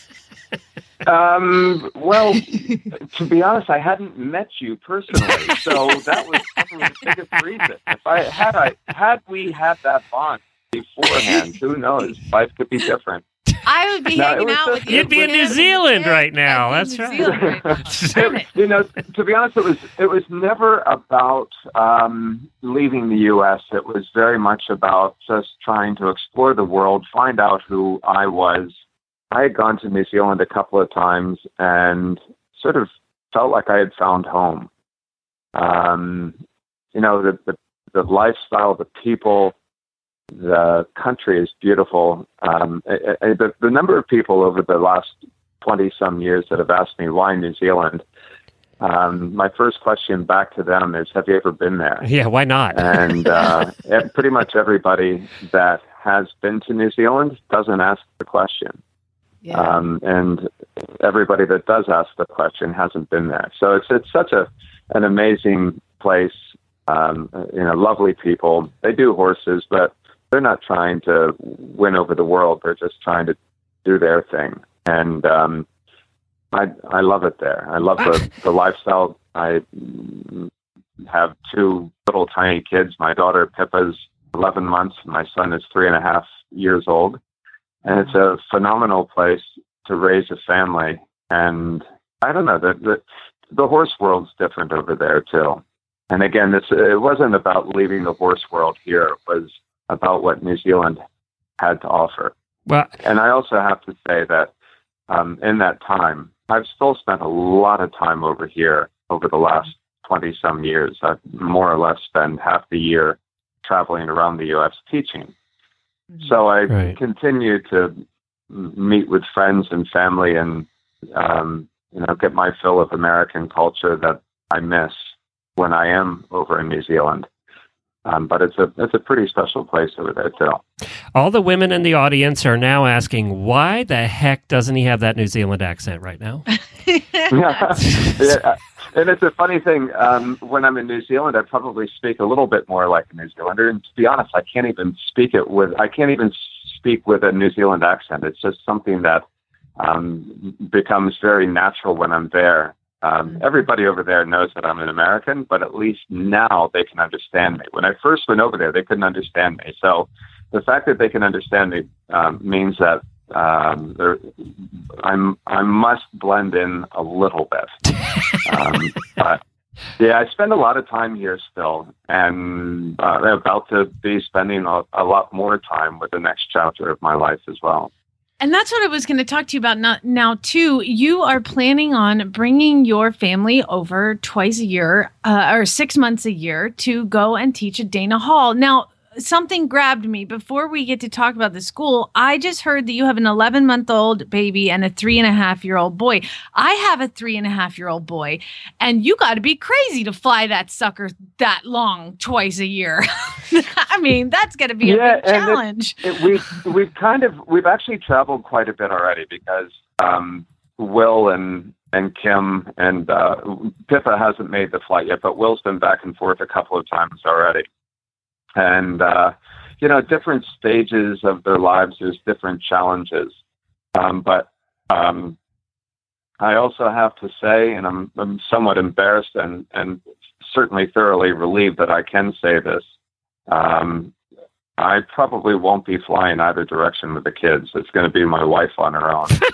H: Well, to be honest, I hadn't met you personally, so that was probably the biggest reason. If had we had that bond beforehand, who knows? Life could be different.
C: I would be hanging out with you.
A: You'd be in New Zealand right now. That's right.
H: To be honest, it was never about leaving the U.S. It was very much about just trying to explore the world, find out who I was. I had gone to New Zealand a couple of times and sort of felt like I had found home. The lifestyle, the people, the country is beautiful. The number of people over the last 20-some years that have asked me why New Zealand, my first question back to them is, have you ever been there?
A: Yeah, why not?
H: And pretty much everybody that has been to New Zealand doesn't ask the question. Yeah. And everybody that does ask the question hasn't been there. So it's such an amazing place. Lovely people. They do horses, but they're not trying to win over the world. They're just trying to do their thing. And I love it there. I love the lifestyle. I have two little tiny kids. My daughter, Pippa's 11 months. My son is 3.5 years old. And it's a phenomenal place to raise a family. And I don't know, the horse world's different over there, too. And again, it wasn't about leaving the horse world here. It was about what New Zealand had to offer. Well, and I also have to say that in that time, I've still spent a lot of time over here over the last 20-some years. I've more or less spent half the year traveling around the U.S. teaching. So I continue to meet with friends and family and, get my fill of American culture that I miss when I am over in New Zealand. But it's a pretty special place over there, too.
A: All the women in the audience are now asking, why the heck doesn't he have that New Zealand accent right now?
H: Yeah. And it's a funny thing. When I'm in New Zealand, I probably speak a little bit more like a New Zealander. And to be honest, I can't even speak with a New Zealand accent. It's just something that becomes very natural when I'm there. Everybody over there knows that I'm an American, but at least now they can understand me. When I first went over there, they couldn't understand me. So the fact that they can understand me means that I must blend in a little bit. But yeah, I spend a lot of time here still, and I'm about to be spending a lot more time with the next chapter of my life as well.
C: And that's what I was going to talk to you about now, too. You are planning on bringing your family over twice a year or 6 months a year to go and teach at Dana Hall. Now, something grabbed me before we get to talk about the school. I just heard that you have an 11-month-old baby and a 3.5-year-old boy. I have a 3.5-year-old boy, and you got to be crazy to fly that sucker that long twice a year. I mean, that's going to be a big challenge.
H: We've actually traveled quite a bit already because Will and Kim and Pippa hasn't made the flight yet, but Will's been back and forth a couple of times already. And, different stages of their lives, there's different challenges. But I also have to say, and I'm somewhat embarrassed and certainly thoroughly relieved that I can say this, I probably won't be flying either direction with the kids. It's going to be my wife on her own.
C: See,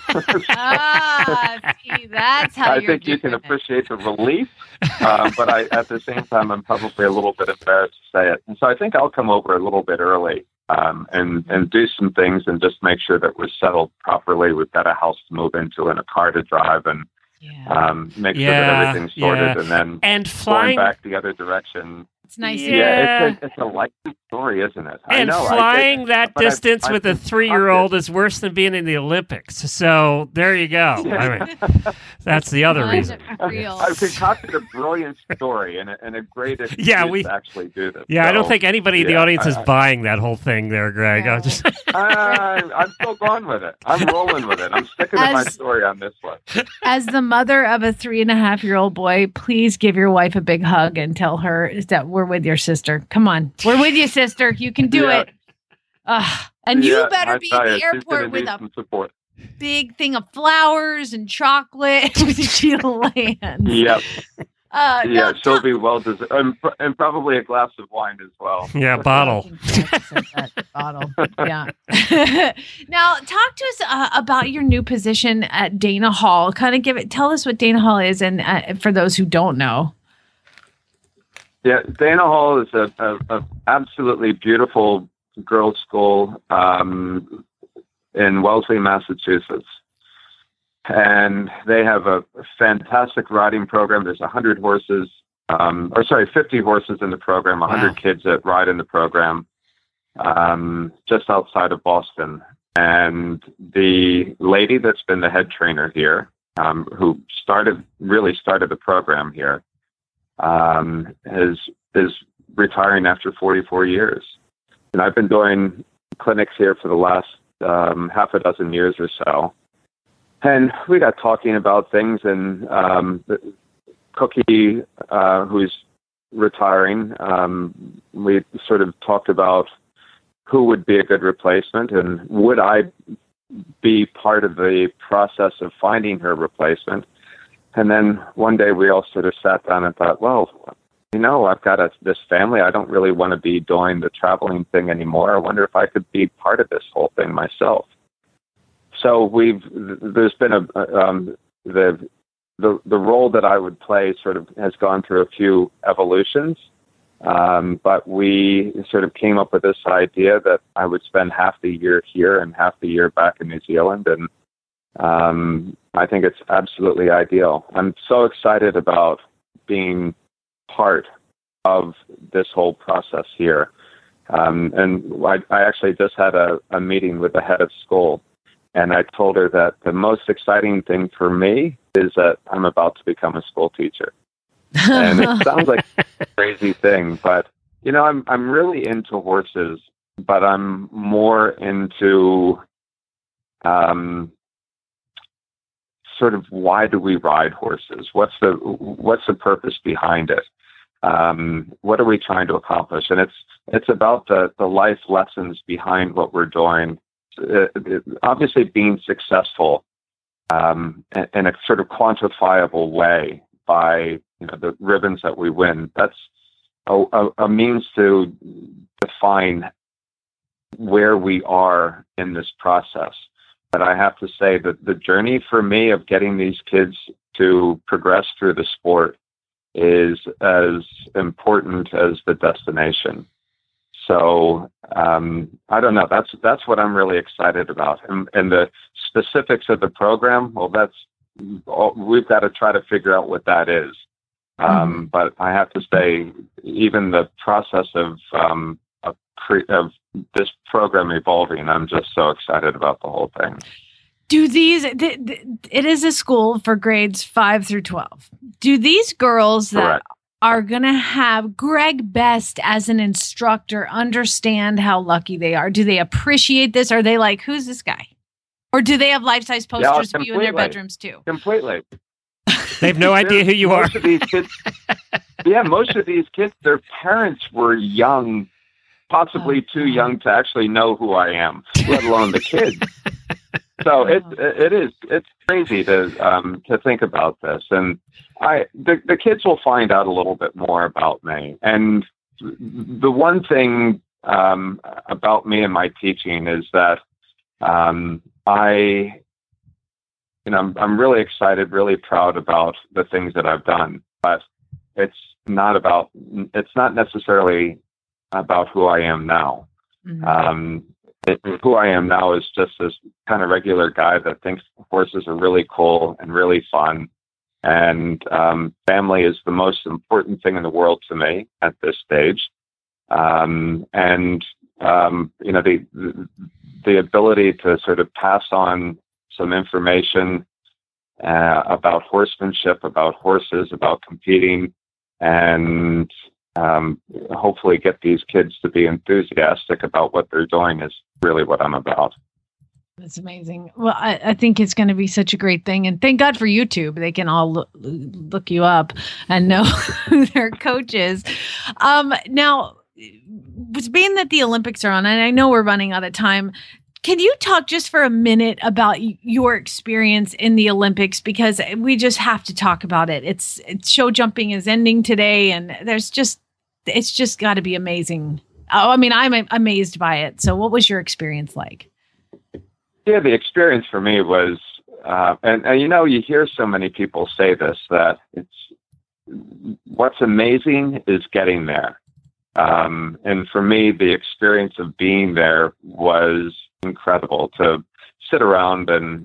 C: that's how
H: I think you can appreciate the relief, but at the same time, I'm probably a little bit embarrassed to say it. And so I think I'll come over a little bit early and do some things and just make sure that we're settled properly. We've got a house to move into and a car to drive and make sure that everything's sorted and then
A: flying
H: going back the other direction.
C: It's nice.
H: It's a likely story, isn't it?
A: And
H: I know,
A: flying that distance with a 3-year-old is worse than being in the Olympics. So there you go. I mean, that's the other reason.
H: I've concocted a brilliant story and a great excuse to actually do this.
A: Yeah, so, I don't think anybody in the audience is buying that whole thing there, Greg.
H: I'm still going with it. I'm rolling with it. I'm sticking to my story on this one.
C: As the mother of a 3.5-year-old boy, please give your wife a big hug and tell her that we're with your sister. Come on. We're with you, sister. You can do it. And you better be at the airport with a big thing of flowers and chocolate when she lands.
H: Yep. She'll be well deserved. And probably a glass of wine as well.
A: Yeah, bottle.
C: Bottle. Yeah. Now, talk to us about your new position at Dana Hall. Tell us what Dana Hall is, and for those who don't know.
H: Yeah, Dana Hall is a absolutely beautiful girls' school in Wellesley, Massachusetts. And they have a fantastic riding program. There's 100 horses, 50 horses in the program, 100 kids that ride in the program just outside of Boston. And the lady that's been the head trainer here, who really started the program here, is retiring after 44 years. And I've been doing clinics here for the last half a dozen years or so. And we got talking about things, and Cookie, who's retiring, we sort of talked about who would be a good replacement, and would I be part of the process of finding her replacement. And then one day we all sort of sat down and thought, well, I've got this family. I don't really want to be doing the traveling thing anymore. I wonder if I could be part of this whole thing myself. So there's been the role that I would play sort of has gone through a few evolutions. But we sort of came up with this idea that I would spend half the year here and half the year back in New Zealand. And I think it's absolutely ideal. I'm so excited about being part of this whole process here. And I actually just had a meeting with the head of school, and I told her that the most exciting thing for me is that I'm about to become a school teacher. And it sounds like a crazy thing, but I'm really into horses, but I'm more into sort of why do we ride horses? What's the purpose behind it? What are we trying to accomplish? And it's about the life lessons behind what we're doing. Obviously, being successful in a sort of quantifiable way by the ribbons that we win. That's a means to define where we are in this process. But I have to say that the journey for me of getting these kids to progress through the sport is as important as the destination. So I don't know. That's what I'm really excited about. And the specifics of the program, well, we've got to try to figure out what that is. But I have to say, even the process of this program evolving. I'm just so excited about the whole thing.
C: Do it is a school for grades 5 through 12. Do these girls that
H: Correct.
C: are going to have Greg Best as an instructor understand how lucky they are? Do they appreciate this? Are they like, who's this guy? Or do they have life-size posters of you in their bedrooms too?
H: Completely.
A: They have no idea who you are.
H: Most of these kids, their parents were young, possibly too young to actually know who I am, let alone the kids. So it's crazy to think about this, and the kids will find out a little bit more about me. And the one thing about me and my teaching is that I'm really excited, really proud about the things that I've done, but it's not necessarily about who I am now.
C: Mm-hmm.
H: Who I am now is just this kind of regular guy that thinks horses are really cool and really fun. And family is the most important thing in the world to me at this stage. The ability to sort of pass on some information about horsemanship, about horses, about competing, and hopefully get these kids to be enthusiastic about what they're doing is really what I'm about.
C: That's amazing. Well, I think it's going to be such a great thing. And thank God for YouTube. They can all look you up and know who their coach is. Now, being that the Olympics are on, and I know we're running out of time, can you talk just for a minute about your experience in the Olympics? Because we just have to talk about it. It's show jumping is ending today, and it's just got to be amazing. Oh, I mean, I'm amazed by it. So what was your experience like?
H: Yeah, the experience for me was, and you hear so many people say this, that what's amazing is getting there. And for me, the experience of being there was incredible. To sit around and,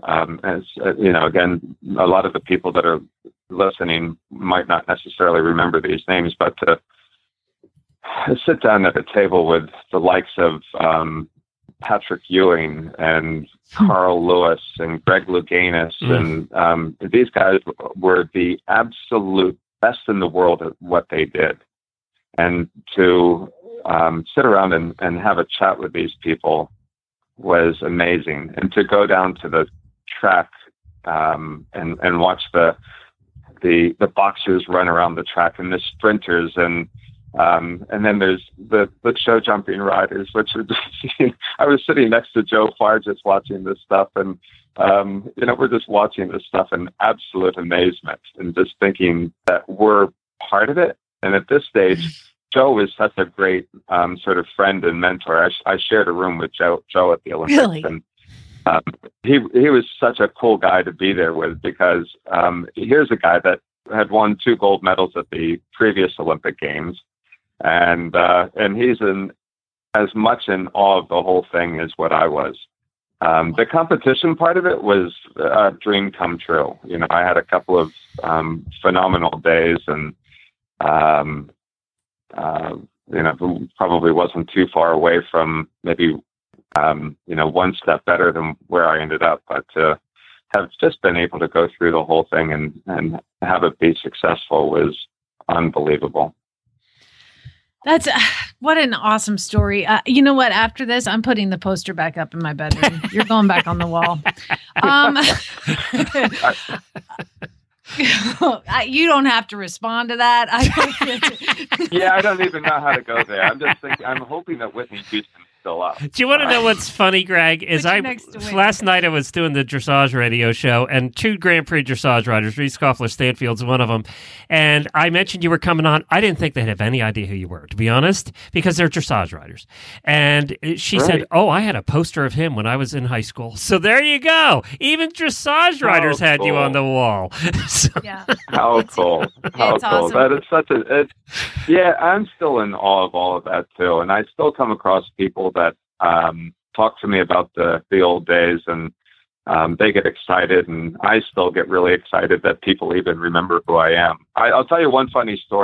H: again, a lot of the people that are listening might not necessarily remember these names, but to sit down at a table with the likes of Patrick Ewing and Carl Lewis and Greg Louganis, and these guys were the absolute best in the world at what they did. And to sit around and have a chat with these people was amazing. And to go down to the track and watch the boxers run around the track and the sprinters and then there's the show jumping riders, which are just, I was sitting next to Joe Farr just watching this stuff, and we're just watching this stuff in absolute amazement and just thinking that we're part of it. And at this stage, Joe is such a great sort of friend and mentor. I shared a room with Joe at the Olympics,
C: really?
H: And he was such a cool guy to be there with, because here's a guy that had won 2 gold medals at the previous Olympic Games. And he's as much in awe of the whole thing as what I was. The competition part of it was a dream come true. I had a couple of phenomenal days, and probably wasn't too far away from maybe one step better than where I ended up. But to have just been able to go through the whole thing and have it be successful was unbelievable.
C: That's what an awesome story. You know what? After this, I'm putting the poster back up in my bedroom. You're going back on the wall. You don't have to respond to that.
H: Yeah, I don't even know how to go there. I'm just thinking. I'm hoping that Whitney Houston's still up.
A: Do you want to know what's funny, Greg? Is last night I was doing the dressage radio show, and 2 Grand Prix dressage riders, Reese Koffler Stanfield's one of them, and I mentioned you were coming on. I didn't think they'd have any idea who you were, to be honest, because they're dressage riders. And she said, "Oh, I had a poster of him when I was in high school." So there you go. Even dressage riders had you on the wall.
C: Yeah.
H: How cool! How cool!
C: Awesome.
H: That is yeah, I'm still in awe of all of that too, and I still come across people that talk to me about the old days, and they get excited, and I still get really excited that people even remember who I am. I'll tell you one funny story.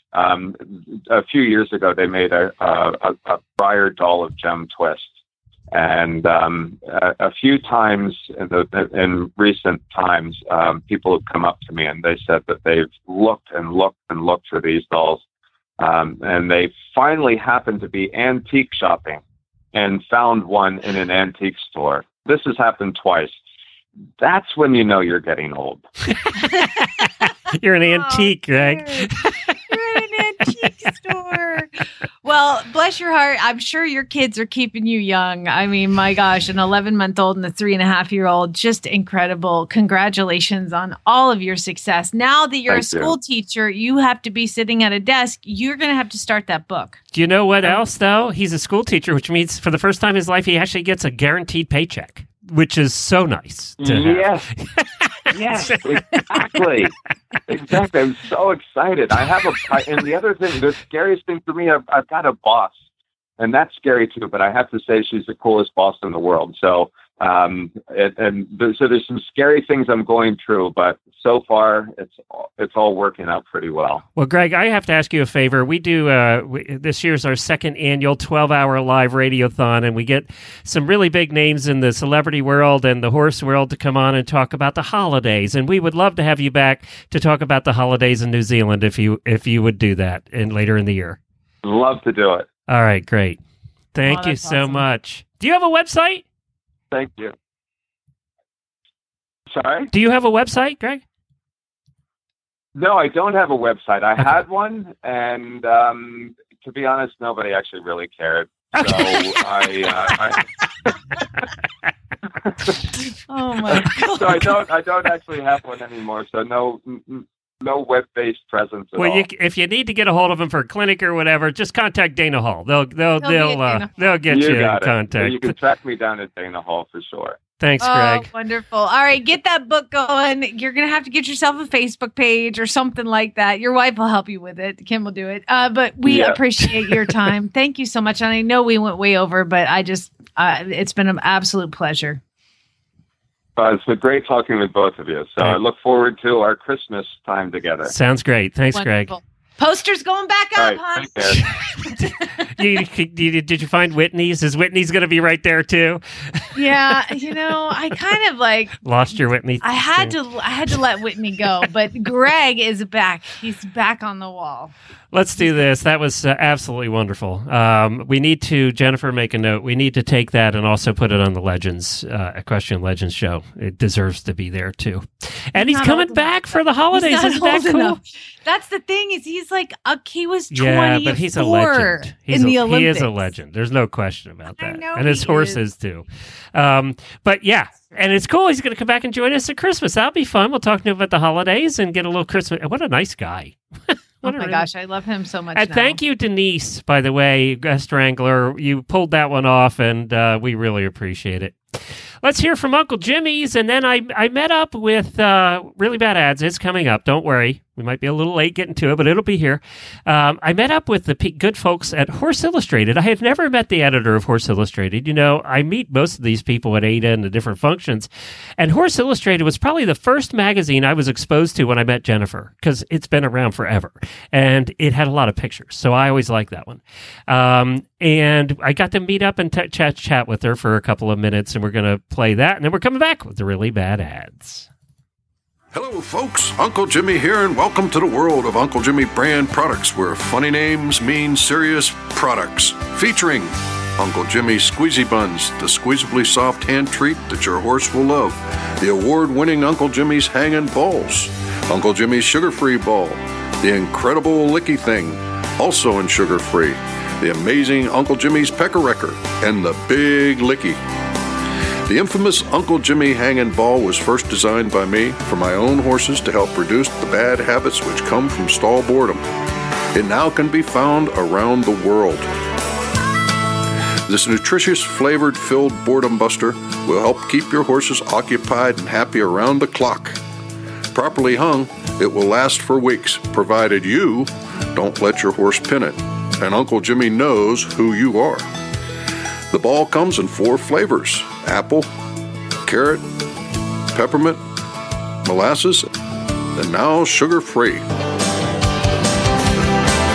H: A few years ago, they made a Briar doll of Jem Twist. And a few times in recent times, people have come up to me and they said that they've looked and looked and looked for these dolls. And they finally happened to be antique shopping and found one in an antique store. This has happened twice. That's when you know you're getting old.
A: You're an antique, Greg.
C: You're in an antique store. Well, bless your heart. I'm sure your kids are keeping you young. I mean, my gosh, an 11-month-old and a 3.5-year-old, just incredible. Congratulations on all of your success. Now that you're a school teacher, you have to be sitting at a desk. You're going to have to start that book.
A: Do you know what else, though? He's a school teacher, which means for the first time in his life, he actually gets a guaranteed paycheck, which is so nice to have.
H: Yes, exactly. Exactly. I'm so excited. And the other thing, the scariest thing for me, I've got a boss, and that's scary too, but I have to say she's the coolest boss in the world. So, so there's some scary things I'm going through, but so far it's all working out pretty well.
A: Well, Greg, I have to ask you a favor. We do, this year's our second annual 12-hour live radiothon, and we get some really big names in the celebrity world and the horse world to come on and talk about the holidays. And we would love to have you back to talk about the holidays in New Zealand if you would do that later in the year.
H: Love to do it.
A: All right, great. Thank you so
C: awesome.
A: much. Do you have a website?
H: Thank you. Sorry?
A: Do you have a website, Greg?
H: No, I don't have a website. I had one, and to be honest, nobody actually really cared.
A: Okay.
H: So I
C: Oh my God.
H: so I don't actually have one anymore. So no web-based presence at all.
A: If you need to get a hold of them for a clinic or whatever, just contact Dana Hall. They'll get you in contact.
H: You can track me down at Dana Hall for sure.
A: Thanks, Greg.
C: Oh, wonderful. All right, get that book going. You're going to have to get yourself a Facebook page or something like that. Your wife will help you with it. Kim will do it. But we appreciate your time. Thank you so much. And I know we went way over, but it's been an absolute pleasure.
H: It's been great talking with both of you. So I look forward to our Christmas time together.
A: Sounds great. Thanks,
C: Wonderful.
A: Greg.
C: Posters going back up,
H: All right,
C: huh?
H: take care.
A: Did you find Whitney's? Is Whitney's going to be right there too?
C: Yeah, I kind of
A: lost your Whitney.
C: I had to let Whitney go, but Greg is back. He's back on the wall.
A: Let's do this. That was absolutely wonderful. We need to, Jennifer, make a note. We need to take that and also put it on the Legends, Equestrian Legends show. It deserves to be there too. And he's coming back for the holidays. Isn't that cool?
C: Enough. That's the thing is he's he was 24
A: yeah, but he's a legend.
C: In the Olympics.
A: He is a legend. There's no question about that.
C: I know
A: and his horses too. But yeah. And it's cool. He's going to come back and join us at Christmas. That'll be fun. We'll talk to him about the holidays and get a little Christmas. What a nice guy.
C: Oh my gosh, I love him so much.
A: And thank you, Denise, by the way, guest wrangler. You pulled that one off, and we really appreciate it. Let's hear from Uncle Jimmy's, and then I met up with Really Bad Ads. It's coming up. Don't worry. We might be a little late getting to it, but it'll be here. I met up with the good folks at Horse Illustrated. I have never met the editor of Horse Illustrated. I meet most of these people at ADA and the different functions. And Horse Illustrated was probably the first magazine I was exposed to when I met Jennifer, because it's been around forever. And it had a lot of pictures, so I always liked that one. And I got to meet up and chat with her for a couple of minutes, and we're going to play that. And then we're coming back with the Really Bad Ads.
I: Hello, folks. Uncle Jimmy here, and welcome to the world of Uncle Jimmy brand products, where funny names mean serious products. Featuring Uncle Jimmy's Squeezy Buns, the squeezably soft hand treat that your horse will love. The award-winning Uncle Jimmy's Hangin' Balls. Uncle Jimmy's Sugar-Free Ball. The incredible Licky Thing, also in sugar-free. The amazing Uncle Jimmy's Pecker-Wrecker. And the Big Licky. The infamous Uncle Jimmy Hangin' Ball was first designed by me for my own horses to help reduce the bad habits which come from stall boredom. It now can be found around the world. This nutritious, flavored, filled boredom buster will help keep your horses occupied and happy around the clock. Properly hung, it will last for weeks, provided you don't let your horse pin it. And Uncle Jimmy knows who you are. The ball comes in 4 flavors: apple, carrot, peppermint, molasses, and now sugar-free.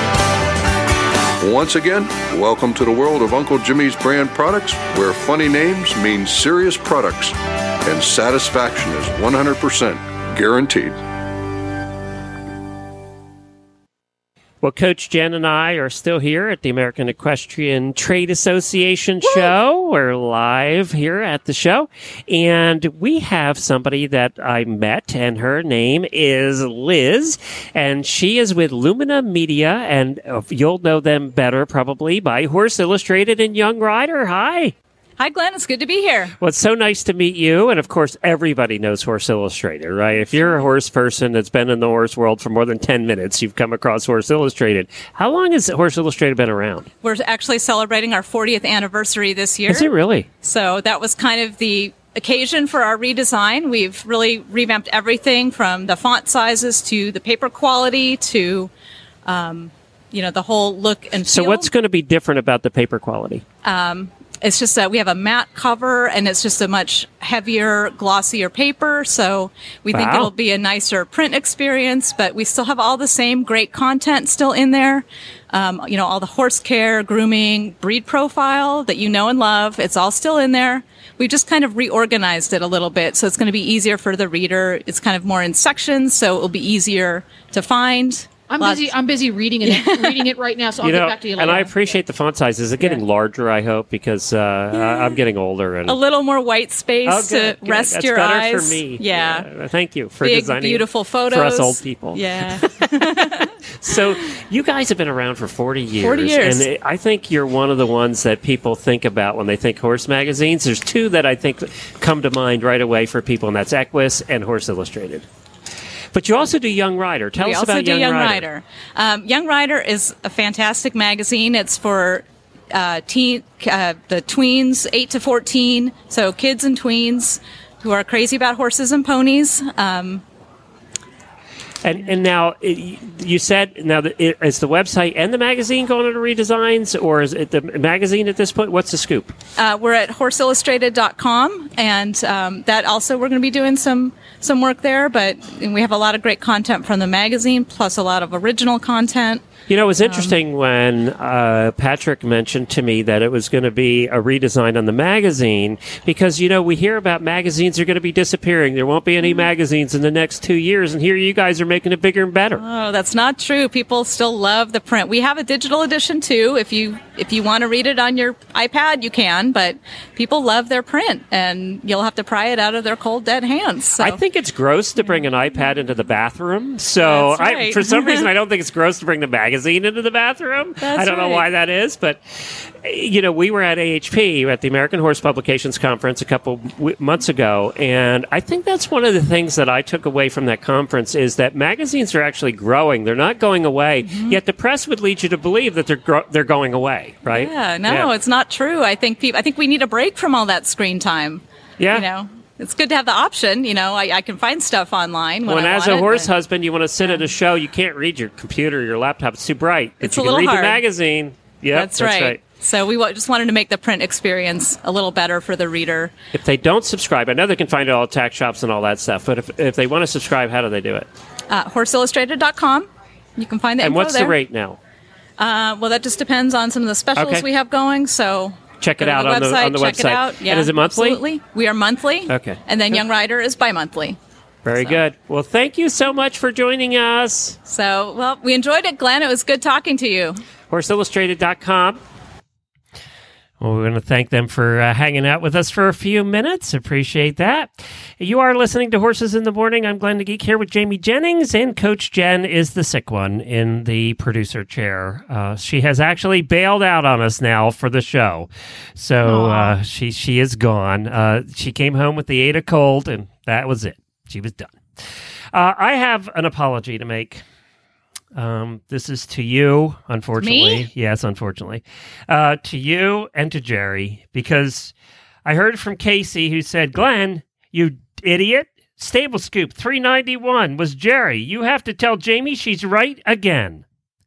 I: Once again, welcome to the world of Uncle Jimmy's brand products, where funny names mean serious products, and satisfaction is 100% guaranteed.
A: Well, Coach Jen and I are still here at the American Equestrian Trade Association show. We're live here at the show. And we have somebody that I met, and her name is Liz. And she is with Lumina Media, and you'll know them better probably by Horse Illustrated and Young Rider. Hi.
J: Hi, Glenn. It's good to be here.
A: Well, it's so nice to meet you. And of course, everybody knows Horse Illustrated, right? If you're a horse person that's been in the horse world for more than 10 minutes, you've come across Horse Illustrated. How long has Horse Illustrated been around?
J: We're actually celebrating our 40th anniversary this year.
A: Is it really?
J: So that was kind of the occasion for our redesign. We've really revamped everything from the font sizes to the paper quality to, the whole look and feel.
A: So what's going to be different about the paper quality?
J: It's just that we have a matte cover, and it's just a much heavier, glossier paper. So we think it'll be a nicer print experience, but we still have all the same great content still in there. All the horse care, grooming, breed profile that you know and love. It's all still in there. We just kind of reorganized it a little bit, so it's going to be easier for the reader. It's kind of more in sections, so it'll be easier to find.
K: I'm busy reading it right now, so I'll get back to you later.
A: And I appreciate the font size. Is it getting larger, I hope, because I'm getting older. And
J: a little more white space to rest
A: That's
J: your
A: better
J: eyes.
A: For me.
J: Yeah.
A: Thank you for
J: big,
A: designing
J: beautiful photos.
A: For us old people.
J: Yeah.
A: So you guys have been around for 40 years.
J: 40 years.
A: And I think you're one of the ones that people think about when they think horse magazines. There's two that I think come to mind right away for people, and that's Equus and Horse Illustrated. But you also do Young Rider. Tell us about Young Rider.
J: Young Rider is a fantastic magazine. It's for the tweens, 8 to 14, so kids and tweens who are crazy about horses and ponies.
A: And now, you said, is the website and the magazine going into redesigns, or is it the magazine at this point? What's the scoop?
J: We're at horseillustrated.com, and that also we're going to be doing some work there, but we have a lot of great content from the magazine, plus a lot of original content.
A: You know, it was interesting when Patrick mentioned to me that it was going to be a redesign on the magazine because, we hear about magazines are going to be disappearing. There won't be any magazines in the next 2 years, and here you guys are making it bigger and better.
J: Oh, that's not true. People still love the print. We have a digital edition, too. If you want to read it on your iPad, you can, but people love their print, and you'll have to pry it out of their cold, dead hands. So.
A: I think it's gross to bring an iPad into the bathroom, so
J: That's right.
A: for some reason I don't think it's gross to bring the magazine into the bathroom. I don't know why that is, but we were at AHP at the American Horse Publications Conference a couple months ago, and I think that's one of the things that I took away from that conference is that magazines are actually growing. They're not going away, yet the press would lead you to believe that they're going away, right?
J: Yeah, it's not true. I think we need a break from all that screen time.
A: Yeah.
J: It's good to have the option. I can find stuff online when I
A: as
J: want
A: a horse
J: but
A: husband, you want to sit at a show, you can't read your computer or your laptop. It's too bright.
J: It's
A: you
J: a
A: can
J: little
A: read
J: hard.
A: the magazine. Yep,
J: That's right. So we just wanted to make the print experience a little better for the reader.
A: If they don't subscribe, I know they can find it all at tax shops and all that stuff, but if they want to subscribe, how do they do it?
J: HorseIllustrated.com. You can find the
A: info
J: there.
A: And what's the rate now?
J: Well, that just depends on some of the specials we have going, so...
A: Check it out on the website.
J: Check it out. Yeah,
A: and is it monthly?
J: Absolutely. We are monthly.
A: Okay.
J: And then Young Rider is bi-monthly.
A: Very good. Well, thank you so much for joining us.
J: So, we enjoyed it, Glenn. It was good talking to you.
A: HorseIllustrated.com. Well, we're going to thank them for hanging out with us for a few minutes. Appreciate that. You are listening to Horses in the Morning. I'm Glenn the Geek here with Jamie Jennings, and Coach Jen is the sick one in the producer chair. She has actually bailed out on us now for the show. So she is gone. She came home with the Ada cold, and that was it. She was done. I have an apology to make. This is to you, unfortunately.
C: Me?
A: Yes, unfortunately. To you and to Jerry, because I heard from Casey who said, Glenn, you idiot, Stable Scoop 391 was Jerry. You have to tell Jamie she's right again.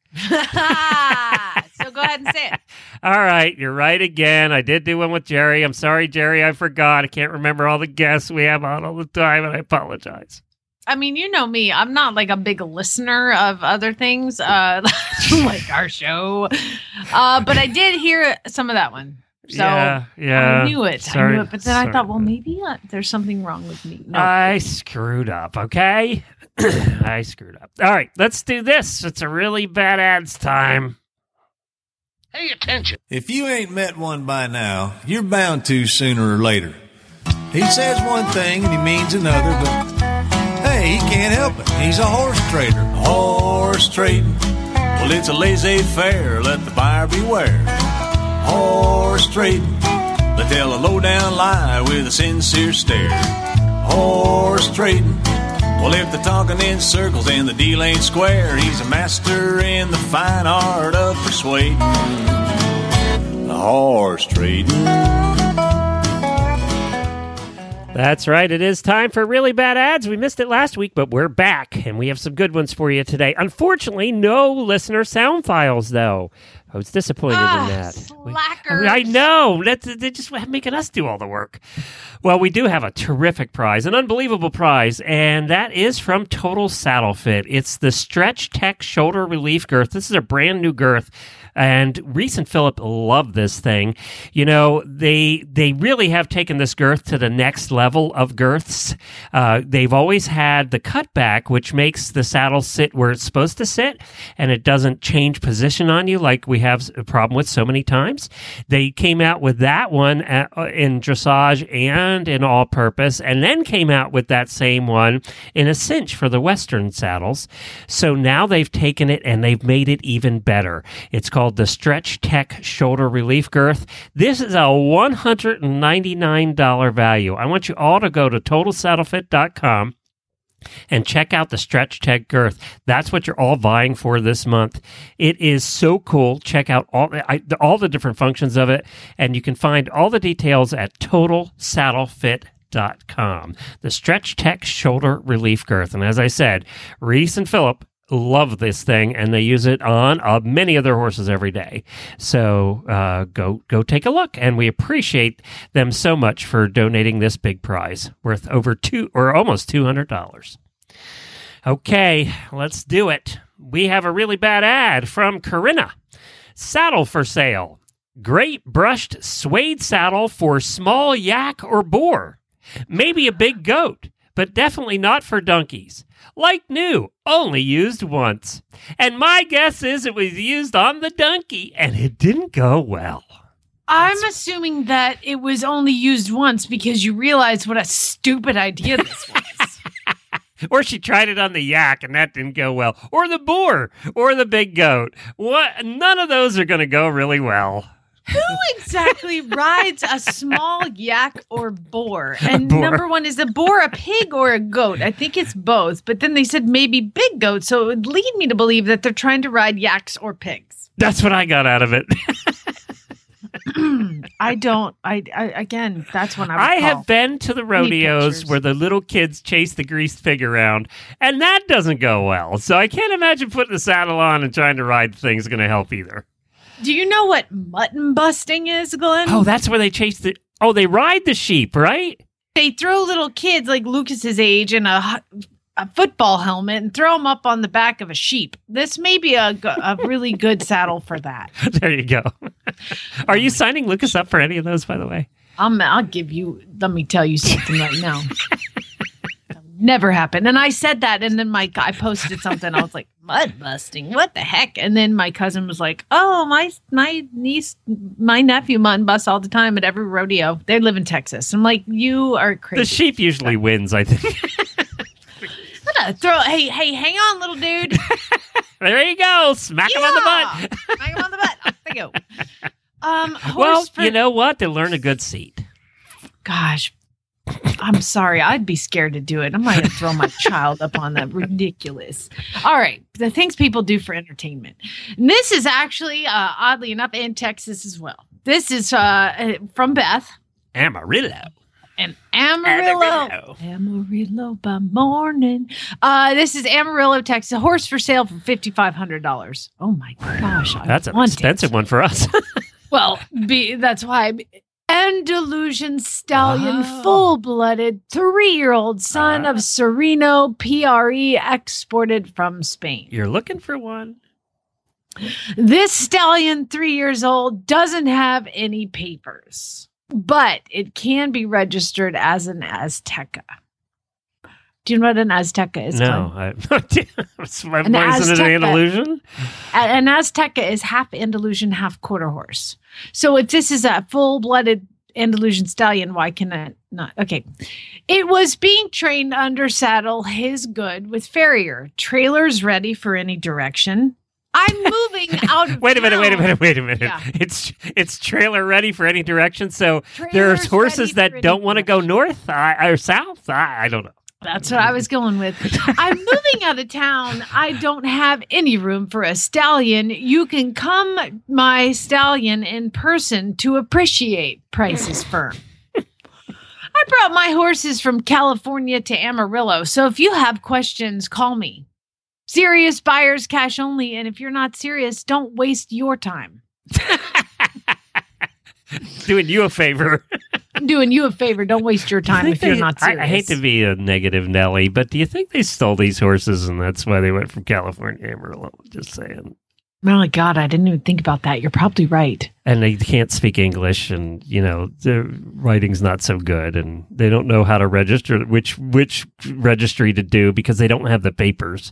C: So go ahead and say it.
A: All right, you're right again. I did do one with Jerry. I'm sorry, Jerry, I forgot. I can't remember all the guests we have on all the time, and I apologize.
C: I mean, you know me. I'm not like a big listener of other things, like our show. But I did hear some of that one. So
A: yeah.
C: I knew it. But then I thought, well, maybe there's something wrong with me. No.
A: I screwed up, okay? I screwed up. All right, let's do this. It's a really bad ads time.
L: Pay attention. If you ain't met one by now, you're bound to sooner or later. He says one thing and he means another, but hey, he can't help it. He's a horse trader. Horse trading. Well, it's a laissez-faire. Let the buyer beware. Horse trading. They tell a low-down lie with a sincere stare. Horse trading. Well, if they're talking in circles and the deal ain't square, he's a master in the fine art of persuading. Horse trading.
A: That's right. It is time for really bad ads. We missed it last week, but we're back, and we have some good ones for you today. Unfortunately, no listener sound files, though. I was disappointed in that.
C: Slackers.
A: I know. They're just making us do all the work. Well, we do have a terrific prize, an unbelievable prize, and that is from Total Saddle Fit. It's the Stretch Tech Shoulder Relief Girth. This is a brand new girth. And Reese and Philip love this thing. You know, they really have taken this girth to the next level of girths. They've always had the cutback, which makes the saddle sit where it's supposed to sit, and it doesn't change position on you like we have a problem with so many times. They came out with that one in dressage and in all-purpose, and then came out with that same one in a cinch for the Western saddles. So now they've taken it and they've made it even better. It's called the Stretch Tech Shoulder Relief Girth. This is a $199 value. I want you all to go to TotalSaddleFit.com and check out the Stretch Tech Girth. That's what you're all vying for this month. It is so cool. Check out all the different functions of it, and you can find all the details at TotalSaddleFit.com. The Stretch Tech Shoulder Relief Girth. And as I said, Reese and Philip love this thing, and they use it on many of their horses every day. So go take a look, and we appreciate them so much for donating this big prize worth almost $200. Okay, let's do it. We have a really bad ad from Corinna. Saddle for sale. Great brushed suede saddle for small yak or boar. Maybe a big goat, but definitely not for donkeys. Like new, only used once. And my guess is it was used on the donkey, and it didn't go well.
C: I'm assuming that it was only used once because you realize what a stupid idea this was.
A: Or she tried it on the yak, and that didn't go well. Or the boar, or the big goat. None of those are going to go really well.
C: Who exactly rides a small yak or boar? And number one, is the boar a pig or a goat? I think it's both. But then they said maybe big goat, so it would lead me to believe that they're trying to ride yaks or pigs.
A: That's what I got out of it.
C: Again, that's when I
A: have been to the rodeos where the little kids chase the greased pig around, and that doesn't go well. So I can't imagine putting the saddle on and trying to ride the thing's going to help either.
C: Do you know what mutton busting is, Glenn?
A: Oh, that's where they chase they ride the sheep, right?
C: They throw little kids like Lucas's age in a football helmet and throw them up on the back of a sheep. This may be a really good saddle for that.
A: There you go. Are you signing Lucas up for any of those, by the way?
C: I'll give you, let me tell you something right now. Never happened. And I said that, and then I posted something. I was like, mud busting, what the heck? And then my cousin was like, oh, my nephew mutton busts all the time at every rodeo. They live in Texas. I'm like, you are crazy.
A: The sheep usually wins, I think.
C: Hey, hang on, little dude.
A: There you go. Smack him on the butt.
C: Smack him on the butt. Off they go.
A: You know what? They learn a good seat.
C: Gosh. I'm sorry. I'd be scared to do it. I'm not going to throw my child up on that. Ridiculous. All right. The things people do for entertainment. And this is actually, oddly enough, in Texas as well. This is from Beth.
A: Amarillo.
C: And Amarillo by morning. This is Amarillo, Texas. A horse for sale for $5,500. Oh, my gosh.
A: That's an expensive one for us.
C: Well, that's why... Andalusian stallion, full-blooded 3-year-old son of Sereno PRE, exported from Spain.
A: You're looking for one.
C: This stallion, 3 years old, doesn't have any papers, but it can be registered as an Azteca. Do you know what an Azteca is?
A: No, isn't it an Andalusian?
C: An Azteca is half Andalusian, half quarter horse. So if this is a full-blooded Andalusian stallion, why can it not? Okay. It was being trained under saddle, his good, with farrier. Trailers ready for any direction. I'm moving out of
A: Wait a minute.
C: Yeah.
A: It's trailer ready for any direction. So there's horses that don't want to go north or south. I don't know.
C: That's what I was going with. I'm moving out of town. I don't have any room for a stallion. You can come my stallion in person to appreciate. Price is firm. I brought my horses from California to Amarillo. So if you have questions, call me. Serious buyers, cash only. And if you're not serious, don't waste your time.
A: Doing you a favor.
C: I'm doing you a favor. Don't waste your time if you're not serious.
A: I hate to be a negative Nelly, but do you think they stole these horses and that's why they went from California to Amarillo? Just saying.
C: Oh my God, I didn't even think about that. You're probably right.
A: And they can't speak English, and their writing's not so good, and they don't know how to register which registry to do because they don't have the papers.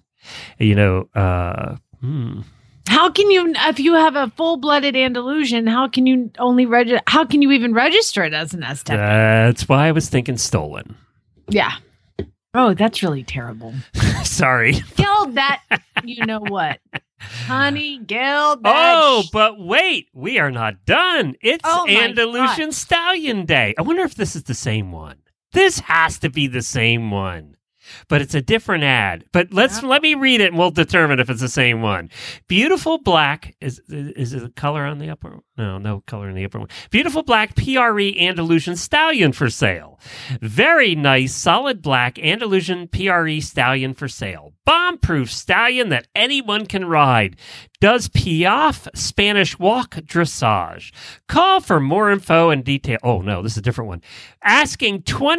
C: How can you, if you have a full-blooded Andalusian, how can you even register it as an Azteca?
A: That's why I was thinking stolen.
C: Yeah. Oh, that's really terrible.
A: Sorry.
C: Geld that, you know what? Honey, geld that.
A: Oh, but wait, we are not done. It's Andalusian Stallion Day. I wonder if this is the same one. This has to be the same one. But it's a different ad. But let me read it and we'll determine if it's the same one. Beautiful black is it a color on the upper? No color in the upper one. Beautiful black PRE Andalusian stallion for sale. Very nice solid black Andalusian PRE stallion for sale. Bomb-proof stallion that anyone can ride. Does Piaffe Spanish walk dressage. Call for more info and detail. Oh, no, this is a different one. Asking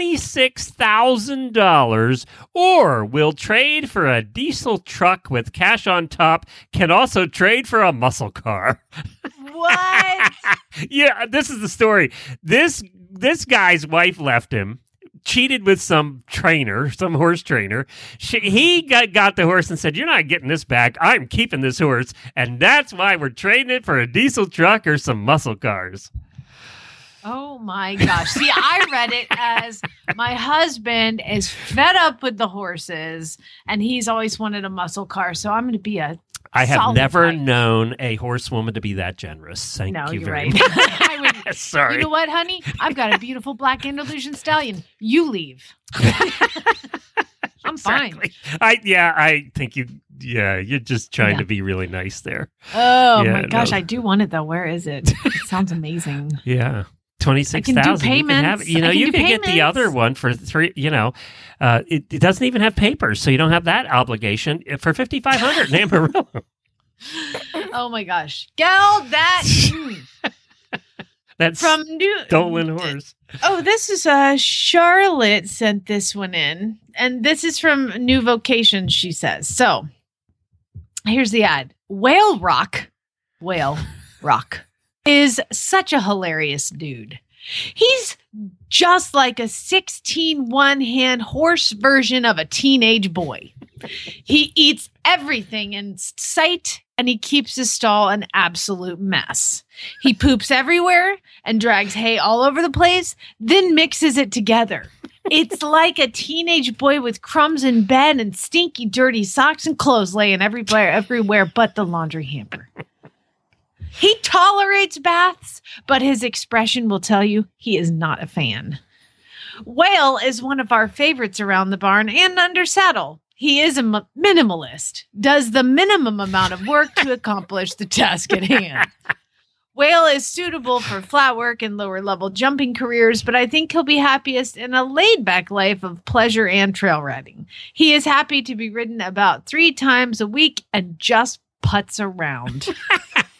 A: $26,000 or will trade for a diesel truck with cash on top. Can also trade for a muscle car.
C: What?
A: Yeah, this is the story. This guy's wife left him. Cheated with some horse trainer. He got the horse and said, "You're not getting this back. I'm keeping this horse." And that's why we're trading it for a diesel truck or some muscle cars.
C: Oh my gosh. See, I read it as my husband is fed up with the horses and he's always wanted a muscle car. So I'm going to be
A: I have never known a horsewoman to be that generous. Thank you very much.
C: I would,
A: Sorry.
C: You know what, honey? I've got a beautiful black Andalusian stallion. You leave. I'm fine.
A: I think you're just trying to be really nice there.
C: Oh my gosh, I do want it though. Where is it? It sounds amazing.
A: Yeah. 26,000.
C: I can do payments.
A: You can get the other one for $3. It doesn't even have papers, so you don't have that obligation for $5,500 in Amarillo.
C: Oh my gosh, geld that.
A: That's
C: from
A: stolen horse.
C: Oh, this is Charlotte sent this one in, and this is from New Vocation. She says so. Here's the ad. Whale Rock is such a hilarious dude. He's just like a 16 one-hand horse version of a teenage boy. He eats everything in sight and he keeps his stall an absolute mess. He poops everywhere and drags hay all over the place, then mixes it together. It's like a teenage boy with crumbs in bed and stinky, dirty socks and clothes laying everywhere but the laundry hamper. He tolerates baths, but his expression will tell you he is not a fan. Whale is one of our favorites around the barn and under saddle. He is a minimalist, does the minimum amount of work to accomplish the task at hand. Whale is suitable for flat work and lower-level jumping careers, but I think he'll be happiest in a laid-back life of pleasure and trail riding. He is happy to be ridden about 3 times a week and just putts around.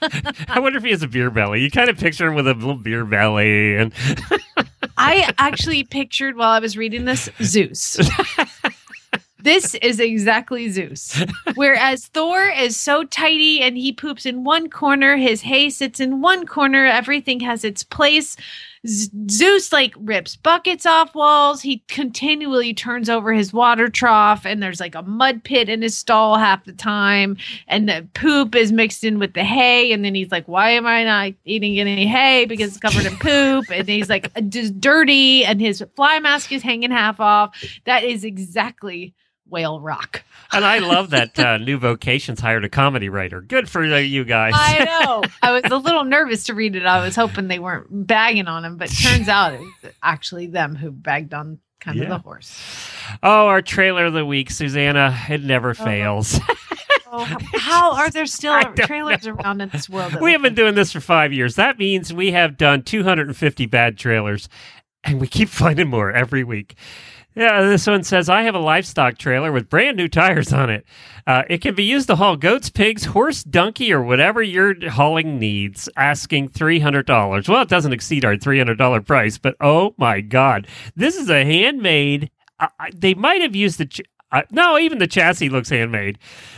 A: I wonder if he has a beer belly. You kind of picture him with a little beer belly. And
C: I actually pictured while I was reading this, Zeus. This is exactly Zeus. Whereas Thor is so tidy and he poops in one corner, his hay sits in one corner, everything has its place. Zeus like rips buckets off walls. He continually turns over his water trough, and there's like a mud pit in his stall half the time. And the poop is mixed in with the hay. And then he's like, "Why am I not eating any hay? Because it's covered in poop." And he's like, just dirty, and his fly mask is hanging half off. That is exactly Whale Rock.
A: And I love that New Vocations hired a comedy writer. Good for you guys.
C: I know. I was a little nervous to read it. I was hoping they weren't bagging on him, but turns out it's actually them who bagged on kind of the horse.
A: Oh, our trailer of the week, Susanna. It never fails.
C: How are there still trailers around in this world?
A: We have been doing this for 5 years. That means we have done 250 bad trailers, and we keep finding more every week. Yeah, this one says, I have a livestock trailer with brand new tires on it. It can be used to haul goats, pigs, horse, donkey, or whatever your hauling needs, asking $300. Well, it doesn't exceed our $300 price, but oh my God. This is a handmade. They might have used no, even the chassis looks handmade.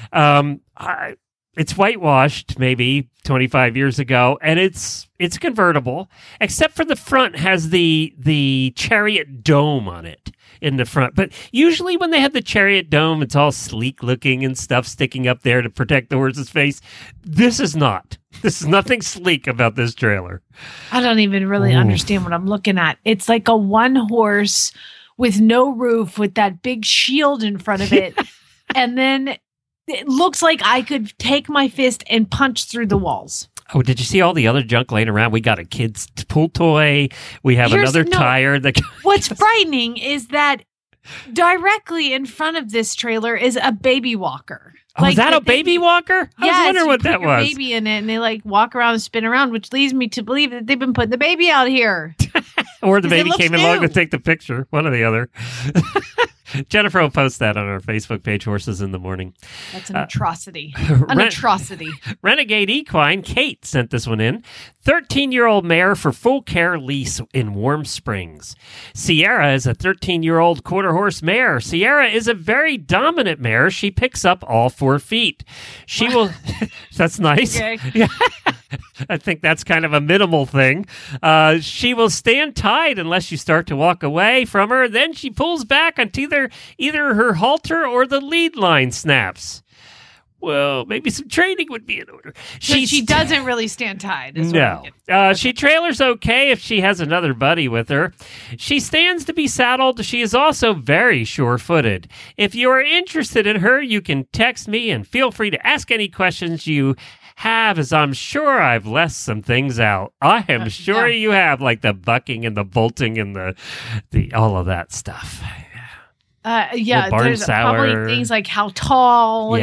A: It's whitewashed maybe 25 years ago, and it's convertible, except for the front has the Chariot dome on it in the front. But usually when they have the Chariot dome, it's all sleek looking and stuff sticking up there to protect the horse's face. This is not. There's nothing sleek about this trailer.
C: I don't even really understand what I'm looking at. It's like a one horse with no roof with that big shield in front of it. And then it looks like I could take my fist and punch through the walls.
A: Oh, did you see all the other junk laying around? We got a kid's pool toy. We have another tire.
C: What's frightening is that directly in front of this trailer is a baby walker.
A: Oh, is that a baby walker? I was wondering what that was.
C: Baby in it, and they like walk around and spin around, which leads me to believe that they've been putting the baby out here.
A: Or the baby came along to take the picture. One or the other. Jennifer will post that on our Facebook page, Horses in the Morning.
C: That's an atrocity. An atrocity.
A: Renegade Equine, Kate, sent this one in. 13-year-old mare for full care lease in Warm Springs. Sierra is a 13-year-old quarter horse mare. Sierra is a very dominant mare. She picks up all 4 feet. She will... That's nice.
C: Okay.
A: Yeah. I think that's kind of a minimal thing. She will stand tied unless you start to walk away from her. Then she pulls back until either her halter or the lead line snaps. Well, maybe some training would be in order.
C: She doesn't really stand tied.
A: No. She trailers okay if she has another buddy with her. She stands to be saddled. She is also very sure-footed. If you are interested in her, you can text me and feel free to ask any questions you have, as I'm sure I've left some things out. I am sure you have, like the bucking and the bolting and the all of that stuff.
C: There's probably things like how tall,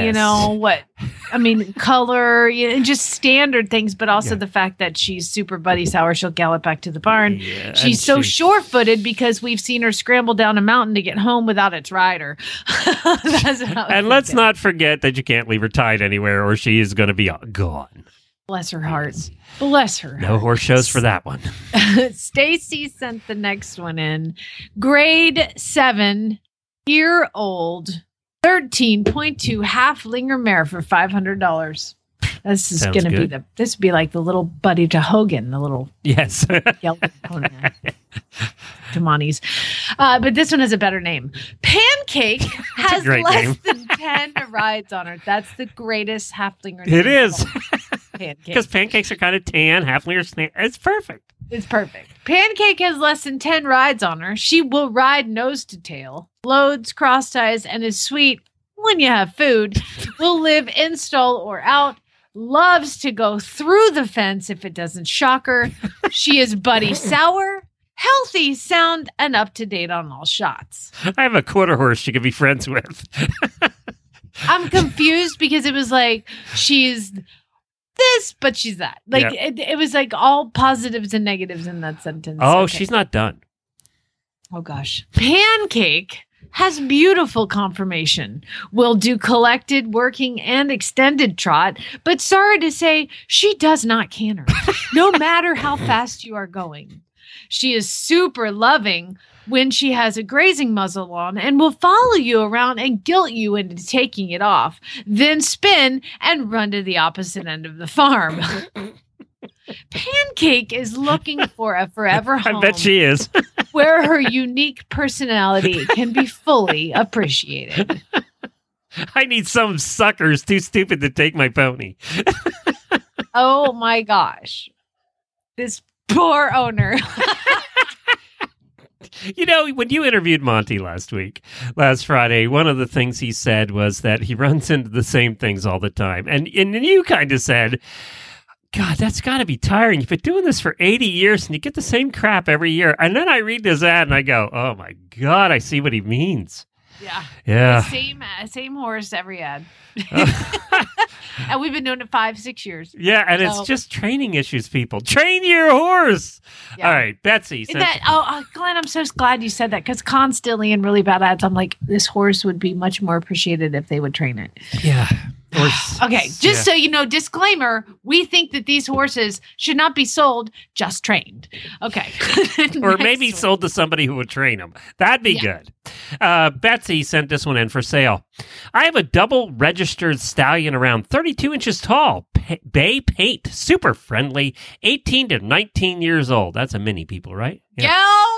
C: color, just standard things, but also the fact that she's super buddy sour. She'll gallop back to the barn. Yeah, she's so sure-footed because we've seen her scramble down a mountain to get home without its rider.
A: And let's not forget that you can't leave her tied anywhere or she is going to be gone.
C: Bless her heart. Bless her heart.
A: No horse shows for that one.
C: Stacy sent the next one in. Grade 7. Year-old 13.2 half-linger mare for $500. This is going to be this would be like the little buddy to Hogan, the little yellow pony. Tamani's. But this one has a better name. Pancake has less than 10 rides on her. That's the greatest half-linger name.
A: It is. Because pancakes are kind of tan, half-lingers. It's perfect.
C: It's perfect. Pancake has less than 10 rides on her. She will ride nose to tail, loads, cross ties, and is sweet when you have food. Will live in stall or out. Loves to go through the fence if it doesn't shock her. She is buddy sour, healthy, sound, and up to date on all shots.
A: I have a quarter horse she could be friends with.
C: I'm confused because it was like she's this, but she's that. Like it was like all positives and negatives in that sentence.
A: Oh, okay. She's not done.
C: Oh gosh. Pancake has beautiful conformation, will do collected, working, and extended trot, but sorry to say, she does not canter, no matter how fast you are going. She is super loving when she has a grazing muzzle on and will follow you around and guilt you into taking it off, then spin and run to the opposite end of the farm. Pancake is looking for a forever home.
A: I bet she is.
C: Where her unique personality can be fully appreciated.
A: I need some suckers too stupid to take my pony.
C: Oh my gosh. This poor owner.
A: You know, when you interviewed Monty last Friday, one of the things he said was that he runs into the same things all the time. And you kind of said, God, that's got to be tiring. You've been doing this for 80 years and you get the same crap every year. And then I read this ad and I go, oh my God, I see what he means.
C: Yeah.
A: Yeah.
C: Same horse every ad. And we've been doing it 5-6 years.
A: Yeah, and it's just training issues, people. Train your horse. Yeah. All right, Betsy.
C: Glenn, I'm so glad you said that, because constantly in really bad ads, I'm like, this horse would be much more appreciated if they would train it.
A: Yeah.
C: Okay, just so you know, disclaimer, we think that these horses should not be sold, just trained. Okay.
A: Or maybe sold to somebody who would train them. That'd be good. Betsy sent this one in for sale. I have a double registered stallion around 32 inches tall, bay paint, super friendly, 18 to 19 years old. That's a mini, people, right?
C: Yeah.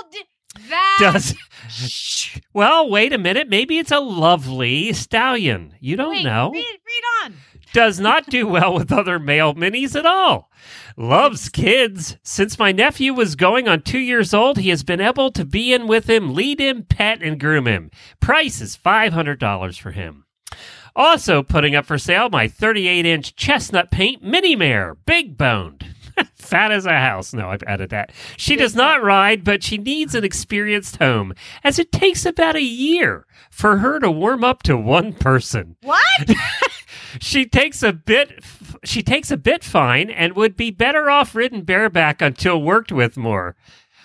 A: Well, wait a minute. Maybe it's a lovely stallion. You don't know.
C: Read on.
A: Does not do well with other male minis at all. Loves kids. Since my nephew was going on 2 years old, he has been able to be in with him, lead him, pet, and groom him. Price is $500 for him. Also putting up for sale my 38-inch chestnut paint mini mare, big boned. Fat as a house. No, I've added that. She does not ride, but she needs an experienced home, as it takes about a year for her to warm up to one person.
C: What?
A: She takes a bit fine and would be better off ridden bareback until worked with more.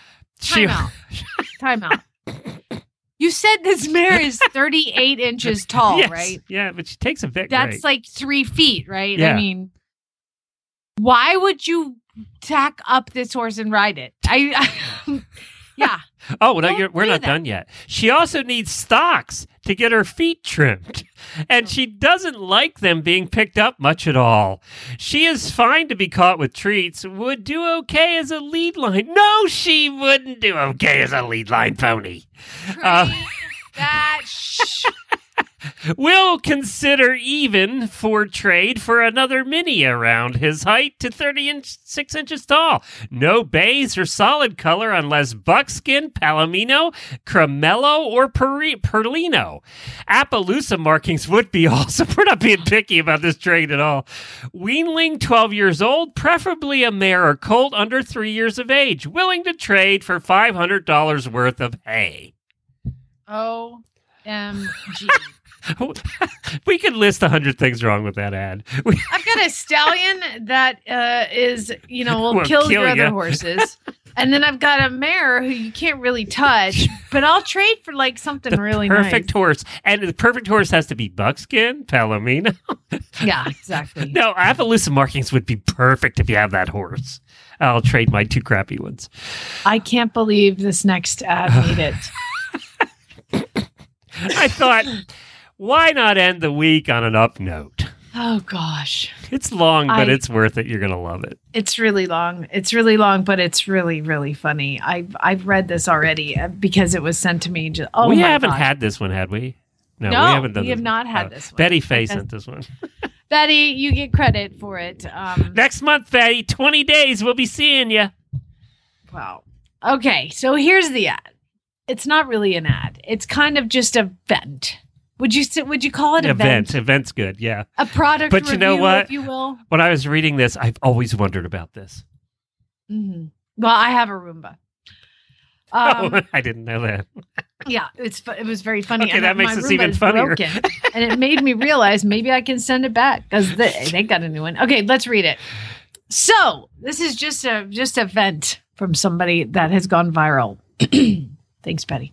C: Time out. You said this mare is 38 inches tall,
A: yes.
C: Right?
A: Yeah, but she takes a bit.
C: That's like 3 feet, right?
A: Yeah.
C: I mean, why would you tack up this horse and ride it? Yeah.
A: Oh, no, we're not done yet. She also needs stocks to get her feet trimmed, and she doesn't like them being picked up much at all. She is fine to be caught with treats, would do okay as a lead line. No, she wouldn't do okay as a lead line pony. We'll consider even for trade for another mini around his height to 36 inches tall. No bays or solid color unless buckskin, palomino, cremello, or perlino. Appaloosa markings would be awesome. We're not being picky about this trade at all. Weanling, 12 years old, preferably a mare or colt under 3 years of age. Willing to trade for $500 worth of hay.
C: OMG.
A: We could list 100 things wrong with that ad.
C: I've got a stallion that is, will kill your other horses. And then I've got a mare who you can't really touch, but I'll trade for like something really nice.
A: Perfect horse. And the perfect horse has to be buckskin, palomino.
C: Yeah, exactly.
A: No, Appaloosa markings would be perfect if you have that horse. I'll trade my 2 crappy ones.
C: I can't believe this next ad made it.
A: I thought, why not end the week on an up note?
C: Oh, gosh.
A: It's long, but it's worth it. You're going to love it.
C: It's really long. It's really long, but it's really, really funny. I've read this already because it was sent to me.
A: We haven't had this one, had we? No, we haven't done this.
C: We have not had this one.
A: Betty Faye sent this one.
C: Betty, you get credit for it.
A: Next month, Betty, 20 days, we'll be seeing you.
C: Wow. Okay, so here's the ad. It's not really an ad. It's kind of just a vent. Would you call it a vent?
A: Event's good, yeah.
C: A product
A: but
C: review,
A: you know what?
C: If you will.
A: When I was reading this, I've always wondered about this.
C: Mm-hmm. Well, I have a Roomba.
A: I didn't know that.
C: Yeah, it was very funny.
A: Okay,
C: and
A: that makes
C: my
A: this even
C: Roomba is
A: funnier.
C: Broken, and it made me realize maybe I can send it back because they got a new one. Okay, let's read it. So this is just a vent from somebody that has gone viral. Thanks, Betty.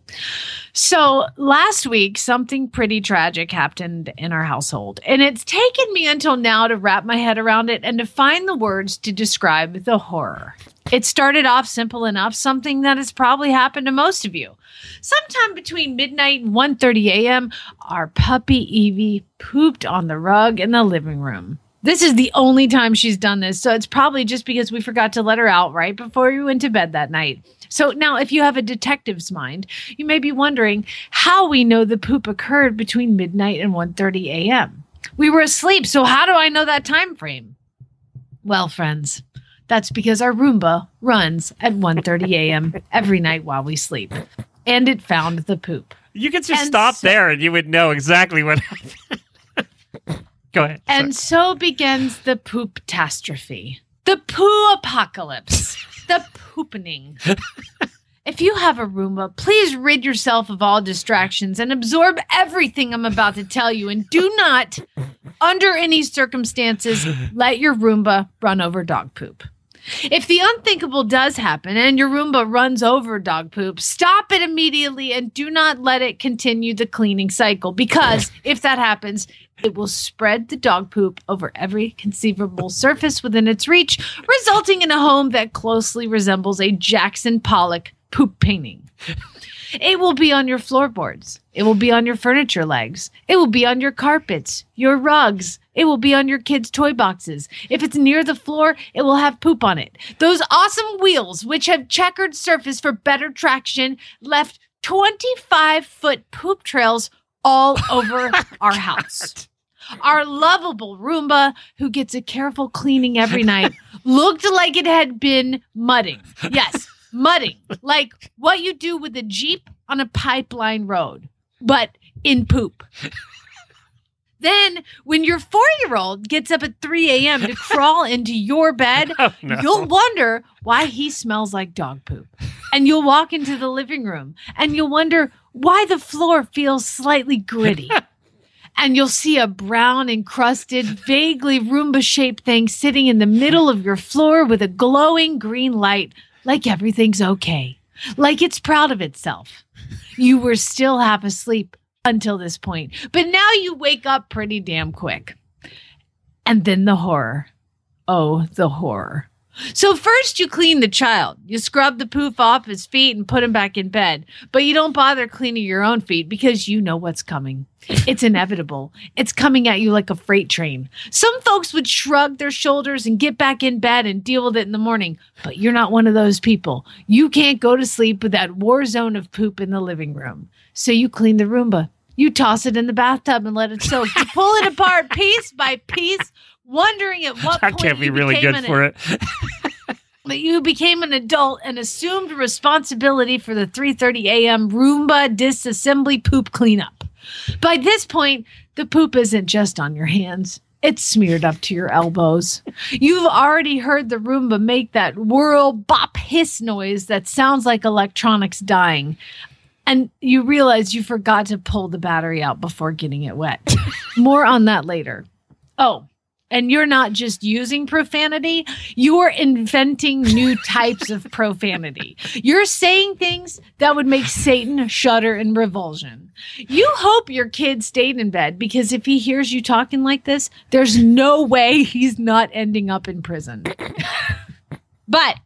C: So last week, something pretty tragic happened in our household, and it's taken me until now to wrap my head around it and to find the words to describe the horror. It started off simple enough, something that has probably happened to most of you. Sometime between midnight and 1:30 a.m., our puppy Evie pooped on the rug in the living room. This is the only time she's done this, so it's probably just because we forgot to let her out right before we went to bed that night. So now, if you have a detective's mind, you may be wondering how we know the poop occurred between midnight and 1:30 a.m. We were asleep, so how do I know that time frame? Well, friends, that's because our Roomba runs at 1:30 a.m. every night while we sleep. And it found the poop.
A: You could just stop there and you would know exactly what happened. Go ahead.
C: And so begins the poop-tastrophe. The poo-apocalypse. The poopening. If you have a Roomba, please rid yourself of all distractions and absorb everything I'm about to tell you. And do not, under any circumstances, let your Roomba run over dog poop. If the unthinkable does happen and your Roomba runs over dog poop, stop it immediately and do not let it continue the cleaning cycle, because if that happens, it will spread the dog poop over every conceivable surface within its reach, resulting in a home that closely resembles a Jackson Pollock poop painting. It will be on your floorboards. It will be on your furniture legs. It will be on your carpets, your rugs. It will be on your kids' toy boxes. If it's near the floor, it will have poop on it. Those awesome wheels, which have checkered surface for better traction, left 25-foot poop trails all over our house. Our lovable Roomba, who gets a careful cleaning every night, looked like it had been mudding. Yes, mudding. Like what you do with a Jeep on a pipeline road, but in poop. Then, when your 4-year-old gets up at 3 a.m. to crawl into your bed, you'll wonder why he smells like dog poop. And you'll walk into the living room, and you'll wonder why the floor feels slightly gritty. And you'll see a brown, encrusted, vaguely Roomba-shaped thing sitting in the middle of your floor with a glowing green light, like everything's okay, like it's proud of itself. You were still half asleep until this point, but now you wake up pretty damn quick. And then the horror. Oh, the horror. So first you clean the child. You scrub the poof off his feet and put him back in bed. But you don't bother cleaning your own feet because you know what's coming. It's inevitable. It's coming at you like a freight train. Some folks would shrug their shoulders and get back in bed and deal with it in the morning. But you're not one of those people. You can't go to sleep with that war zone of poop in the living room. So you clean the Roomba. You toss it in the bathtub and let it soak. You pull it apart piece by piece, wondering at what point
A: can't be really good for it.
C: But you became an adult and assumed responsibility for the 3:30 a.m. Roomba disassembly poop cleanup. By this point, the poop isn't just on your hands. It's smeared up to your elbows. You've already heard the Roomba make that whirl, bop, hiss noise that sounds like electronics dying. And you realize you forgot to pull the battery out before getting it wet. More on that later. Oh, and you're not just using profanity, you're inventing new types of profanity. You're saying things that would make Satan shudder in revulsion. You hope your kid stayed in bed, because if he hears you talking like this, there's no way he's not ending up in prison. But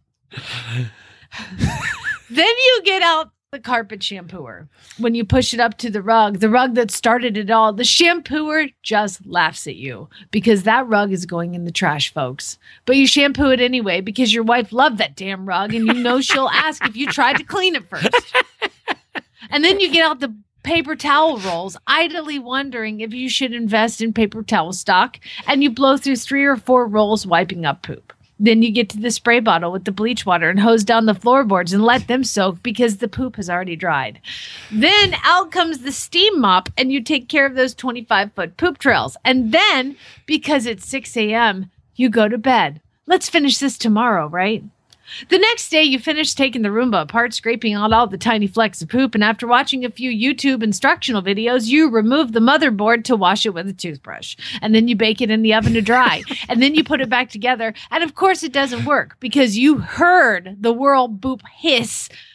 C: then you get out the carpet shampooer. When you push it up to the rug that started it all, the shampooer just laughs at you because that rug is going in the trash, folks. But you shampoo it anyway because your wife loved that damn rug and you know she'll ask if you tried to clean it first. And then you get out the paper towel rolls, idly wondering if you should invest in paper towel stock, and you blow through 3 or 4 rolls wiping up poop. Then you get to the spray bottle with the bleach water and hose down the floorboards and let them soak because the poop has already dried. Then out comes the steam mop and you take care of those 25-foot poop trails. And then, because it's 6 a.m., you go to bed. Let's finish this tomorrow, right? The next day, you finish taking the Roomba apart, scraping out all the tiny flecks of poop, and after watching a few YouTube instructional videos, you remove the motherboard to wash it with a toothbrush. And then you bake it in the oven to dry. And then you put it back together. And of course, it doesn't work because you heard the whirl boop hiss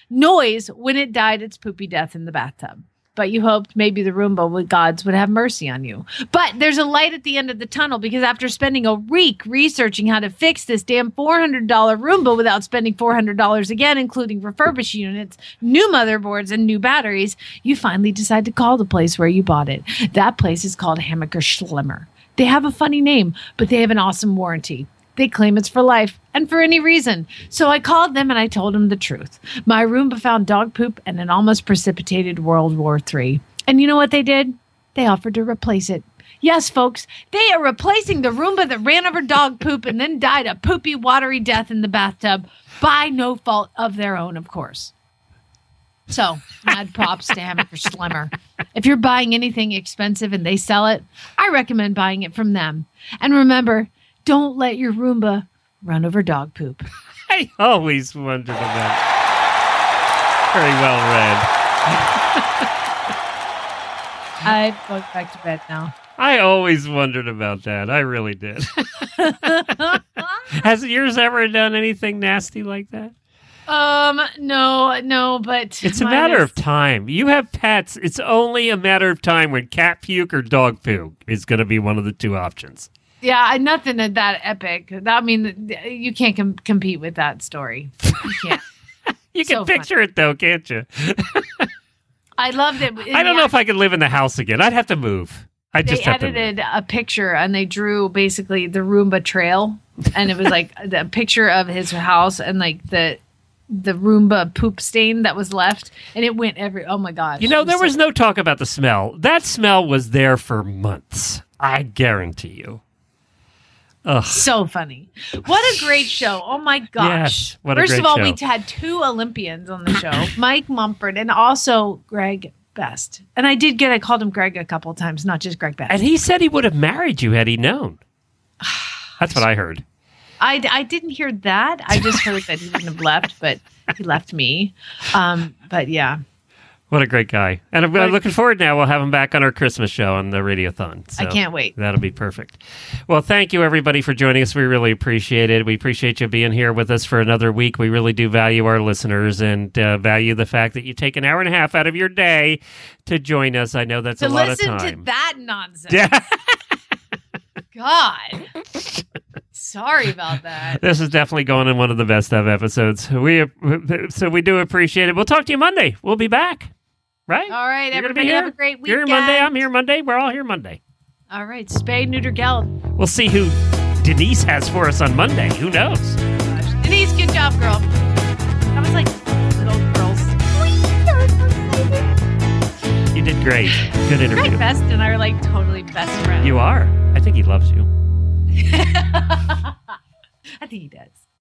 C: noise when it died its poopy death in the bathtub. But you hoped maybe the Roomba gods would have mercy on you. But there's a light at the end of the tunnel, because after spending a week researching how to fix this damn $400 Roomba without spending $400 again, including refurbished units, new motherboards, and new batteries, you finally decide to call the place where you bought it. That place is called Hammacher Schlemmer. They have a funny name, but they have an awesome warranty. They claim it's for life and for any reason. So I called them and I told them the truth. My Roomba found dog poop and it almost precipitated World War III. And you know what they did? They offered to replace it. Yes, folks, they are replacing the Roomba that ran over dog poop and then died a poopy, watery death in the bathtub by no fault of their own, of course. So, mad props to Hammacher Schlemmer. If you're buying anything expensive and they sell it, I recommend buying it from them. And remember, don't let your Roomba run over dog poop.
A: I always wondered about. Very well read.
C: I'm going back to bed now.
A: I always wondered about that. I really did. Has yours ever done anything nasty like that?
C: No, but
A: it's a matter of time. You have pets. It's only a matter of time when cat puke or dog puke is going to be one of the two options.
C: Yeah, nothing that epic. I mean, you can't compete with that story. You can't.
A: You can picture it, though, can't you?
C: I loved it.
A: I don't know if I could live in the house again. I'd have to move. They
C: edited a picture, and they drew basically the Roomba trail, and it was like the picture of his house and like the Roomba poop stain that was left, and it went oh my gosh.
A: You know, there was no talk about the smell. That smell was there for months. I guarantee you. Ugh.
C: So funny. What a great show. Oh my gosh.
A: Yes, what a
C: First
A: great
C: of all,
A: show.
C: we had two Olympians on the show, Mike Mumford and also Greg Best. And I called him Greg a couple of times, not just Greg Best.
A: And he said he would have married you had he known. That's what I heard.
C: I didn't hear that. I just heard that he wouldn't have left, but he left me. But yeah.
A: What a great guy. And I'm looking forward now. We'll have him back on our Christmas show on the Radiothon. So
C: I can't wait.
A: That'll be perfect. Well, thank you, everybody, for joining us. We really appreciate it. We appreciate you being here with us for another week. We really do value our listeners and value the fact that you take an hour and a half out of your day to join us. I know that's a lot of time.
C: To listen to that nonsense. Yeah. God. Sorry about that.
A: This is definitely going in one of the best of episodes. So we do appreciate it. We'll talk to you Monday. We'll be back. Right?
C: All right,
A: You're
C: everybody have a great weekend.
A: You're here Monday. I'm here Monday. We're all here Monday.
C: All right, spay, neuter, geld.
A: We'll see who Denise has for us on Monday. Who knows?
C: Gosh. Denise, good job, girl. That was like little girls.
A: You did great. Good interview.
C: Greg Best and I are like totally best friends.
A: You are. I think he loves you.
C: I think he does.